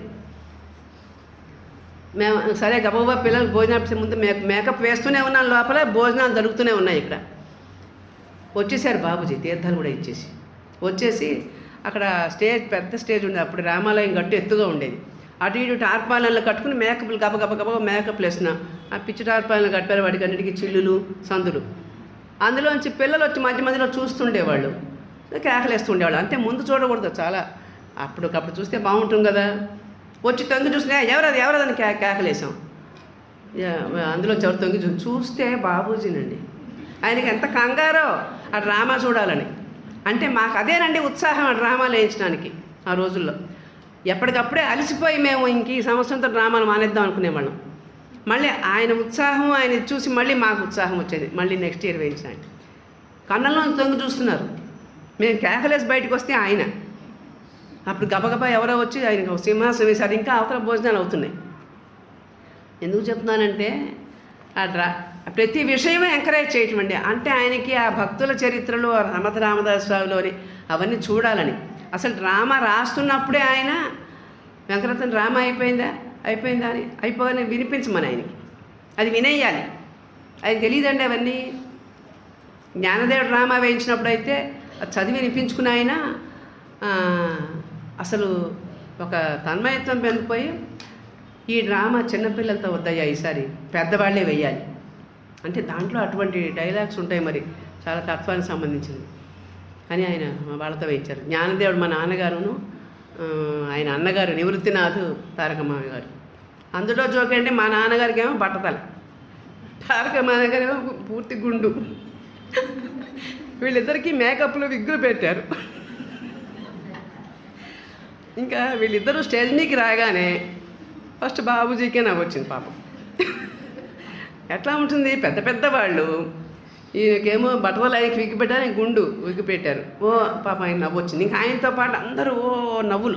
మేము సరే గబగబా పిల్లలకు భోజనాలు ముందు మేకప్ వేస్తూనే ఉన్నాను, లోపల భోజనాలు జరుగుతూనే ఉన్నాయి. ఇక్కడ వచ్చేసారు బాబూజీ, తీర్థాలు కూడా ఇచ్చేసి వచ్చేసి అక్కడ పెద్ద స్టేజ్ ఉండేది. అప్పుడు రామాలయం గట్టు ఎత్తుగా ఉండేది. అటు ఇటు టార్పాలన్లు కట్టుకుని మేకప్లు గబగబ మేకప్లు వేస్తున్నాం. ఆ పిచ్చి టార్పాలన్లు కట్టారు, వాటికి అన్నిటికీ చిల్లులు సందులు. అందులోంచి పిల్లలు వచ్చి మధ్య మధ్యలో చూస్తుండేవాళ్ళు, కేకలేస్తూ ఉండేవాళ్ళు. అంతే, ముందు చూడకూడదు చాలా, అప్పటికప్పుడు చూస్తే బాగుంటుంది కదా. వచ్చి తొంగి చూస్తే ఎవరదని కేకలేసాం. అందులో ఎవరు తొంగి చూస్తే బాబూజీనండి. ఆయనకి ఎంత కంగారో ఆ డ్రామా చూడాలని. అంటే మాకు అదేనండి ఉత్సాహం ఆ డ్రామాలు వేయించడానికి. ఆ రోజుల్లో ఎప్పటికప్పుడే అలసిపోయి మేము ఇంక ఈ సంవత్సరంతో డ్రామాలు మానేద్దాం అనుకునేవాళ్ళం. మళ్ళీ ఆయన ఉత్సాహం ఆయన చూసి మళ్ళీ మాకు ఉత్సాహం వచ్చేది మళ్ళీ నెక్స్ట్ ఇయర్ వేయించడానికి. కన్నంలో తొంగి చూస్తున్నారు. మేము కేకలేసి బయటకు వస్తే ఆయన అప్పుడు గబగబా ఎవరో వచ్చి ఆయనకు సింహాసనం వేశారు. ఇంకా అవతల భోజనాలు అవుతున్నాయి. ఎందుకు చెప్తున్నానంటే ప్రతి విషయమే ఎంకరేజ్ చేయటం అండి. అంటే ఆయనకి ఆ భక్తుల చరిత్రలు సమర్థ రామదాస్ స్వామిలోని అవన్నీ చూడాలని. అసలు డ్రామా రాస్తున్నప్పుడే ఆయన వెంకటరత్న డ్రామా అయిపోయిందా అని అయిపోగానే వినిపించమని ఆయనకి అది వినేయాలి. అది తెలియదండి అవన్నీ. జ్ఞానదేవుడు డ్రామా వేయించినప్పుడు అయితే అది చదివి వినిపించుకుని ఆయన అసలు ఒక తన్మయత్వం పెరిగిపోయి ఈ డ్రామా చిన్నపిల్లలతో వద్దయ్యా, ఈసారి పెద్దవాళ్లే వెయ్యాలి అంటే దాంట్లో అటువంటి డైలాగ్స్ ఉంటాయి, మరి చాలా తత్వానికి సంబంధించింది అని ఆయన వాళ్ళతో వేయించారు. జ్ఞానదేవుడు మా నాన్నగారును ఆయన అన్నగారు నివృత్తినాథ్ తారకమావి గారు. అందులో జోక్ అంటే మా నాన్నగారికి ఏమో బట్టతల, తారకమావి గారు ఏమో పూర్తి గుండు. వీళ్ళిద్దరికీ మేకప్లో విగ్గులు పెట్టారు. ఇంకా వీళ్ళిద్దరూ స్టేజ్ మీదకి రాగానే ఫస్ట్ బాబూజీకే నవ్వు వచ్చింది పాపం. ఎట్లా ఉంటుంది, పెద్ద పెద్ద వాళ్ళు ఈయనకేమో బట్టలు ఆయనకి విగ్గు పెట్టారు, గుండు విగ్గు పెట్టారు. ఓ పాప ఆయన నవ్వు వచ్చింది. ఇంకా ఆయనతో పాటు అందరూ ఓ నవ్వులు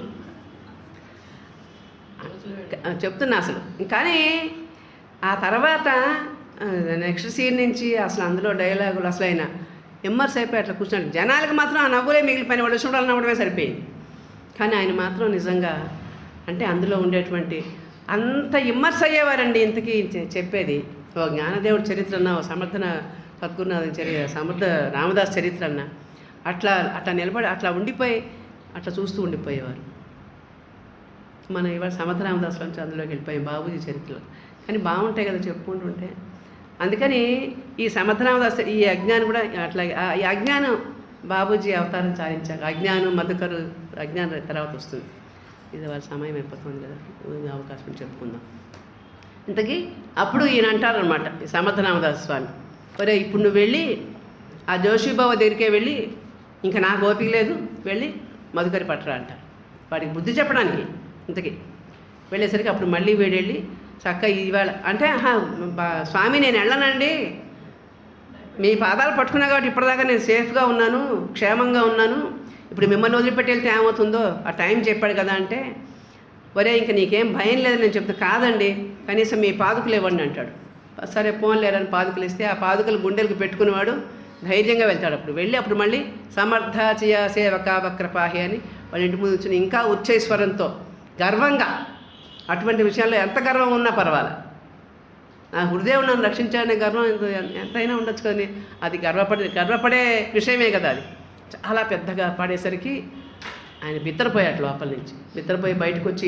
చెప్తున్నా అసలు. కానీ ఆ తర్వాత నెక్స్ట్ సీన్ నుంచి అసలు అందులో డైలాగులు అసలు ఆయన ఇమ్మర్స్ అయిపోయి అట్లా కూర్చున్నాడు. జనాలకు మాత్రం ఆ నవ్వులే మిగిలిపోయిన వాళ్ళు చూడాలని నవ్వడమే సరిపోయింది. కానీ ఆయన మాత్రం నిజంగా అంటే అందులో ఉండేటువంటి అంత ఇమ్మర్స్ అయ్యేవారండి. ఇంతకీ చెప్పేది ఓ జ్ఞానదేవుడి చరిత్ర అన్న, ఓ సమర్థన సద్గురునాథ్ సమర్థ రామదాస్ చరిత్ర అన్న అట్లా నిలబడి అట్లా ఉండిపోయి అట్లా చూస్తూ ఉండిపోయేవారు. మనం ఇవాళ సమర్థ రామదాస్ నుంచి అందులోకి వెళ్ళిపోయాం బాబూజీ చరిత్రలో. కానీ బాగుంటాయి కదా చెప్పుకుంటుంటే. అందుకని ఈ సమర్థ రామదాస్ ఈ అజ్ఞానం కూడా అట్లాగే ఈ అజ్ఞానం బాబూజీ అవతారం చాలించాక అజ్ఞానం మధుకరు అజ్ఞానం తర్వాత వస్తుంది. ఇది వాళ్ళ సమయం అయిపోతుంది కదా, అవకాశం చెప్పుకుందాం. ఇంతకీ అప్పుడు ఈయన అంటారనమాట ఈ సమర్థ రామదాస్ స్వామి, ఒరే ఇప్పుడు నువ్వు వెళ్ళి ఆ జోషిబాబు దగ్గరికే వెళ్ళి ఇంకా నాకు ఓపిక లేదు, వెళ్ళి మధుకరి పట్టరా అంటారు. వాడికి బుద్ధి చెప్పడానికి. ఇంతకీ వెళ్ళేసరికి అప్పుడు మళ్ళీ వీడు వెళ్ళి చక్కగా ఇవాళ అంటే స్వామి నేను వెళ్ళనండి, మీ పాదాలు పట్టుకున్నా కాబట్టి ఇప్పటిదాకా నేను సేఫ్గా ఉన్నాను, క్షేమంగా ఉన్నాను, ఇప్పుడు మిమ్మల్ని వదిలిపెట్టి వెళ్తే ఏమవుతుందో ఆ టైం చెప్పాడు కదా అంటే, ఒరే ఇంక నీకేం భయం లేదని నేను చెప్తే, కాదండి కనీసం మీ పాదుకులు ఇవ్వండి అంటాడు. సరే పోన్లేరని పాదుకులు ఇస్తే ఆ పాదుకలు గుండెలకు పెట్టుకునేవాడు ధైర్యంగా వెళ్తాడు. అప్పుడు వెళ్ళి అప్పుడు మళ్ళీ సమర్థ చియ సేవక వక్రపాహి అని వాళ్ళ ఇంటి ముందు వచ్చి ఇంకా ఉచ్చైస్వరంతో గర్వంగా, అటువంటి విషయాల్లో ఎంత గర్వం ఉన్నా పర్వాలే, నా గురుదేవుడు నన్ను రక్షించాడనే గర్వం ఎంతైనా ఉండొచ్చు కానీ అది గర్వపడే విషయమే కదా. అది చాలా పెద్దగా పడేసరికి ఆయన బిత్తరపోయాడు లోపల నుంచి. బిత్తరపోయి బయటకు వచ్చి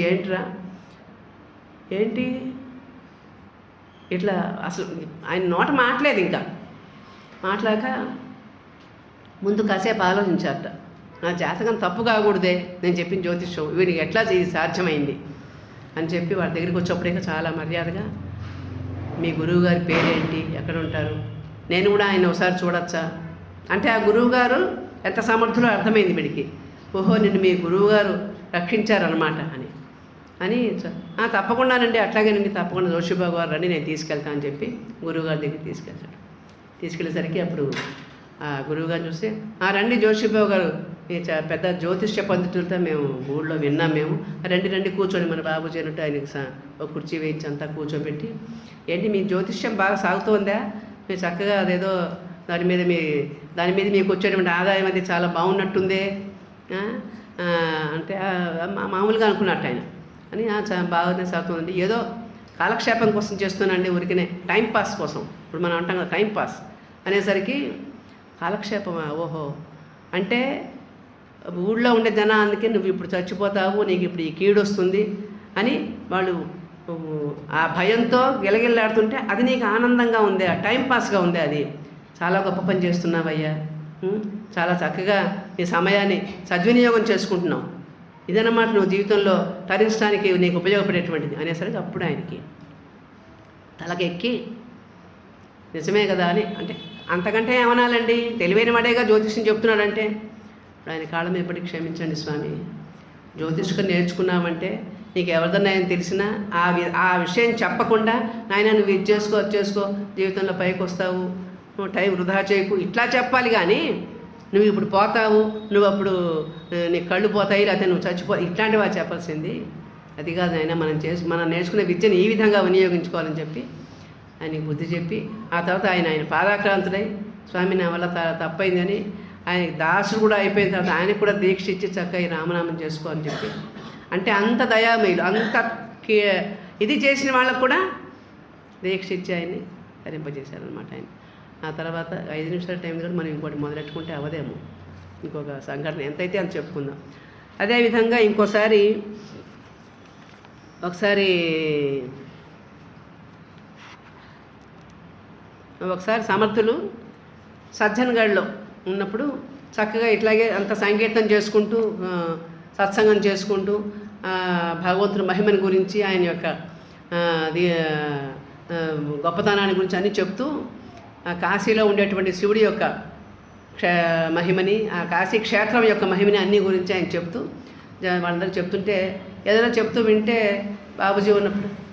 ఏంటి ఇట్లా అసలు ఆయన నోట మాట్లేదు, ఇంకా మాట్లాక ముందు కాసేపు ఆలోచించారట. నా జాతకం తప్పు కాకూడదే నేను చెప్పిన జ్యోతిష్యం వీడికి ఎట్లా సాధ్యమైంది అని చెప్పి వాడి దగ్గరికి వచ్చేప్పుడే చాలా మర్యాదగా, మీ గురువు గారి పేరేంటి, ఎక్కడ ఉంటారు, నేను కూడా ఆయన ఒకసారి చూడొచ్చా అంటే ఆ గురువుగారు ఎంత సమర్థులో అర్థమైంది వీడికి. ఓహో నిన్ను మీ గురువుగారు రక్షించారనమాట అని తప్పకుండానండి, అట్లాగేనండి తప్పకుండా జోషిబాబు గారు రండి నేను తీసుకెళ్తాను అని చెప్పి గురువుగారి దగ్గరికి తీసుకెళ్తాడు. తీసుకెళ్ళేసరికి అప్పుడు ఆ గురువుగారు చూస్తే రండి జోషిబాబు గారు మీ పెద్ద జ్యోతిష్య పండితులతో మేము ఊళ్ళో విన్నాం, మేము రండి కూర్చొని మన బాబూజీ అంటే ఆయనకి ఒక కుర్చీ వేయించి అంతా కూర్చోబెట్టి, ఏంటి మీ జ్యోతిష్యం బాగా సాగుతోందా, మీరు చక్కగా అదేదో దాని మీద మీకు వచ్చేటువంటి ఆదాయం అది చాలా బాగున్నట్టుందే అంటే మామూలుగా అనుకున్నట్టు ఆయన అని బాగానే సాగుతుందండి, ఏదో కాలక్షేపం కోసం చేస్తున్నానండి, ఊరికనే టైంపాస్ కోసం. ఇప్పుడు మనం అంటాం కదా టైంపాస్ అనేసరికి కాలక్షేపమా, ఓహో అంటే ఊళ్ళో ఉండే అందుకే నువ్వు ఇప్పుడు చచ్చిపోతావు, నీకు ఇప్పుడు ఈ కీడు వస్తుంది అని వాళ్ళు ఆ భయంతో గిలగిల్లాడుతుంటే అది నీకు ఆనందంగా ఉందే, టైంపాస్గా ఉందే, అది చాలా గొప్ప పని చేస్తున్నావయ్యా, చాలా చక్కగా నీ సమయాన్ని సద్వినియోగం చేసుకుంటున్నావు ఇదన్నమాట నువ్వు జీవితంలో తరించడానికి నీకు ఉపయోగపడేటువంటిది అనేసరికి అప్పుడు ఆయనకి తలకెక్కి నిజమే కదా అని, అంటే అంతకంటే ఏమనాలండి, తెలివైన వాడేగా జ్యోతిష్యం చెప్తున్నాడంటే. ఇప్పుడు ఆయన కాళ్ళ మీద పడి క్షమించండి స్వామి, జ్యోతిష్కం నేర్చుకున్నామంటే నీకు ఎవరిదన్నా ఆయన తెలిసినా ఆ విషయం చెప్పకుండా నాయన నువ్వు ఇది చేసుకో అది చేసుకో జీవితంలో పైకి వస్తావు, నువ్వు టైం వృధా చేయకు ఇట్లా చెప్పాలి. కానీ నువ్వు ఇప్పుడు పోతావు, నువ్వు అప్పుడు నీ కళ్ళు పోతాయి, లేకపోతే నువ్వు చచ్చిపో ఇట్లాంటివి అది చెప్పాల్సింది. అది కాదు ఆయన, మనం నేర్చుకునే విద్యను ఈ విధంగా వినియోగించుకోవాలని చెప్పి ఆయనకి బుద్ధి చెప్పి, ఆ తర్వాత ఆయన పాదాక్రాంతుడై స్వామి నా వల్ల తప్పైందని ఆయన దాసుడు కూడా అయిపోయిన తర్వాత ఆయనకు కూడా దీక్ష ఇచ్చి చక్కగా ఈ రామనామం చేసుకో అని చెప్పి, అంటే అంత దయామయులు, అంత ఇది చేసిన వాళ్ళకు కూడా దీక్ష ఇచ్చి ఆయన్ని ధరింపజేశారనమాట ఆయన. ఆ తర్వాత 5 నిమిషాల టైం కూడా మనం ఇంకోటి మొదలెట్టుకుంటే అవదేమో, ఇంకొక సంఘటన ఎంతైతే అంత చెప్పుకుందాం. అదేవిధంగా ఒకసారి సమర్థులు సజ్జన్గఢ్లో ఉన్నప్పుడు చక్కగా ఇట్లాగే అంత సంకీర్తన చేసుకుంటూ సత్సంగం చేసుకుంటూ భగవంతుని మహిమని గురించి ఆయన యొక్క గొప్పతనాన్ని గురించి అన్నీ చెప్తూ కాశీలో ఉండేటువంటి శివుడి యొక్క మహిమని, ఆ కాశీ క్షేత్రం యొక్క మహిమని అన్నీ గురించి ఆయన చెప్తూ వాళ్ళందరికీ చెప్తుంటే ఏదైనా చెప్తూ వింటే బాబుజీ ఉన్నప్పుడు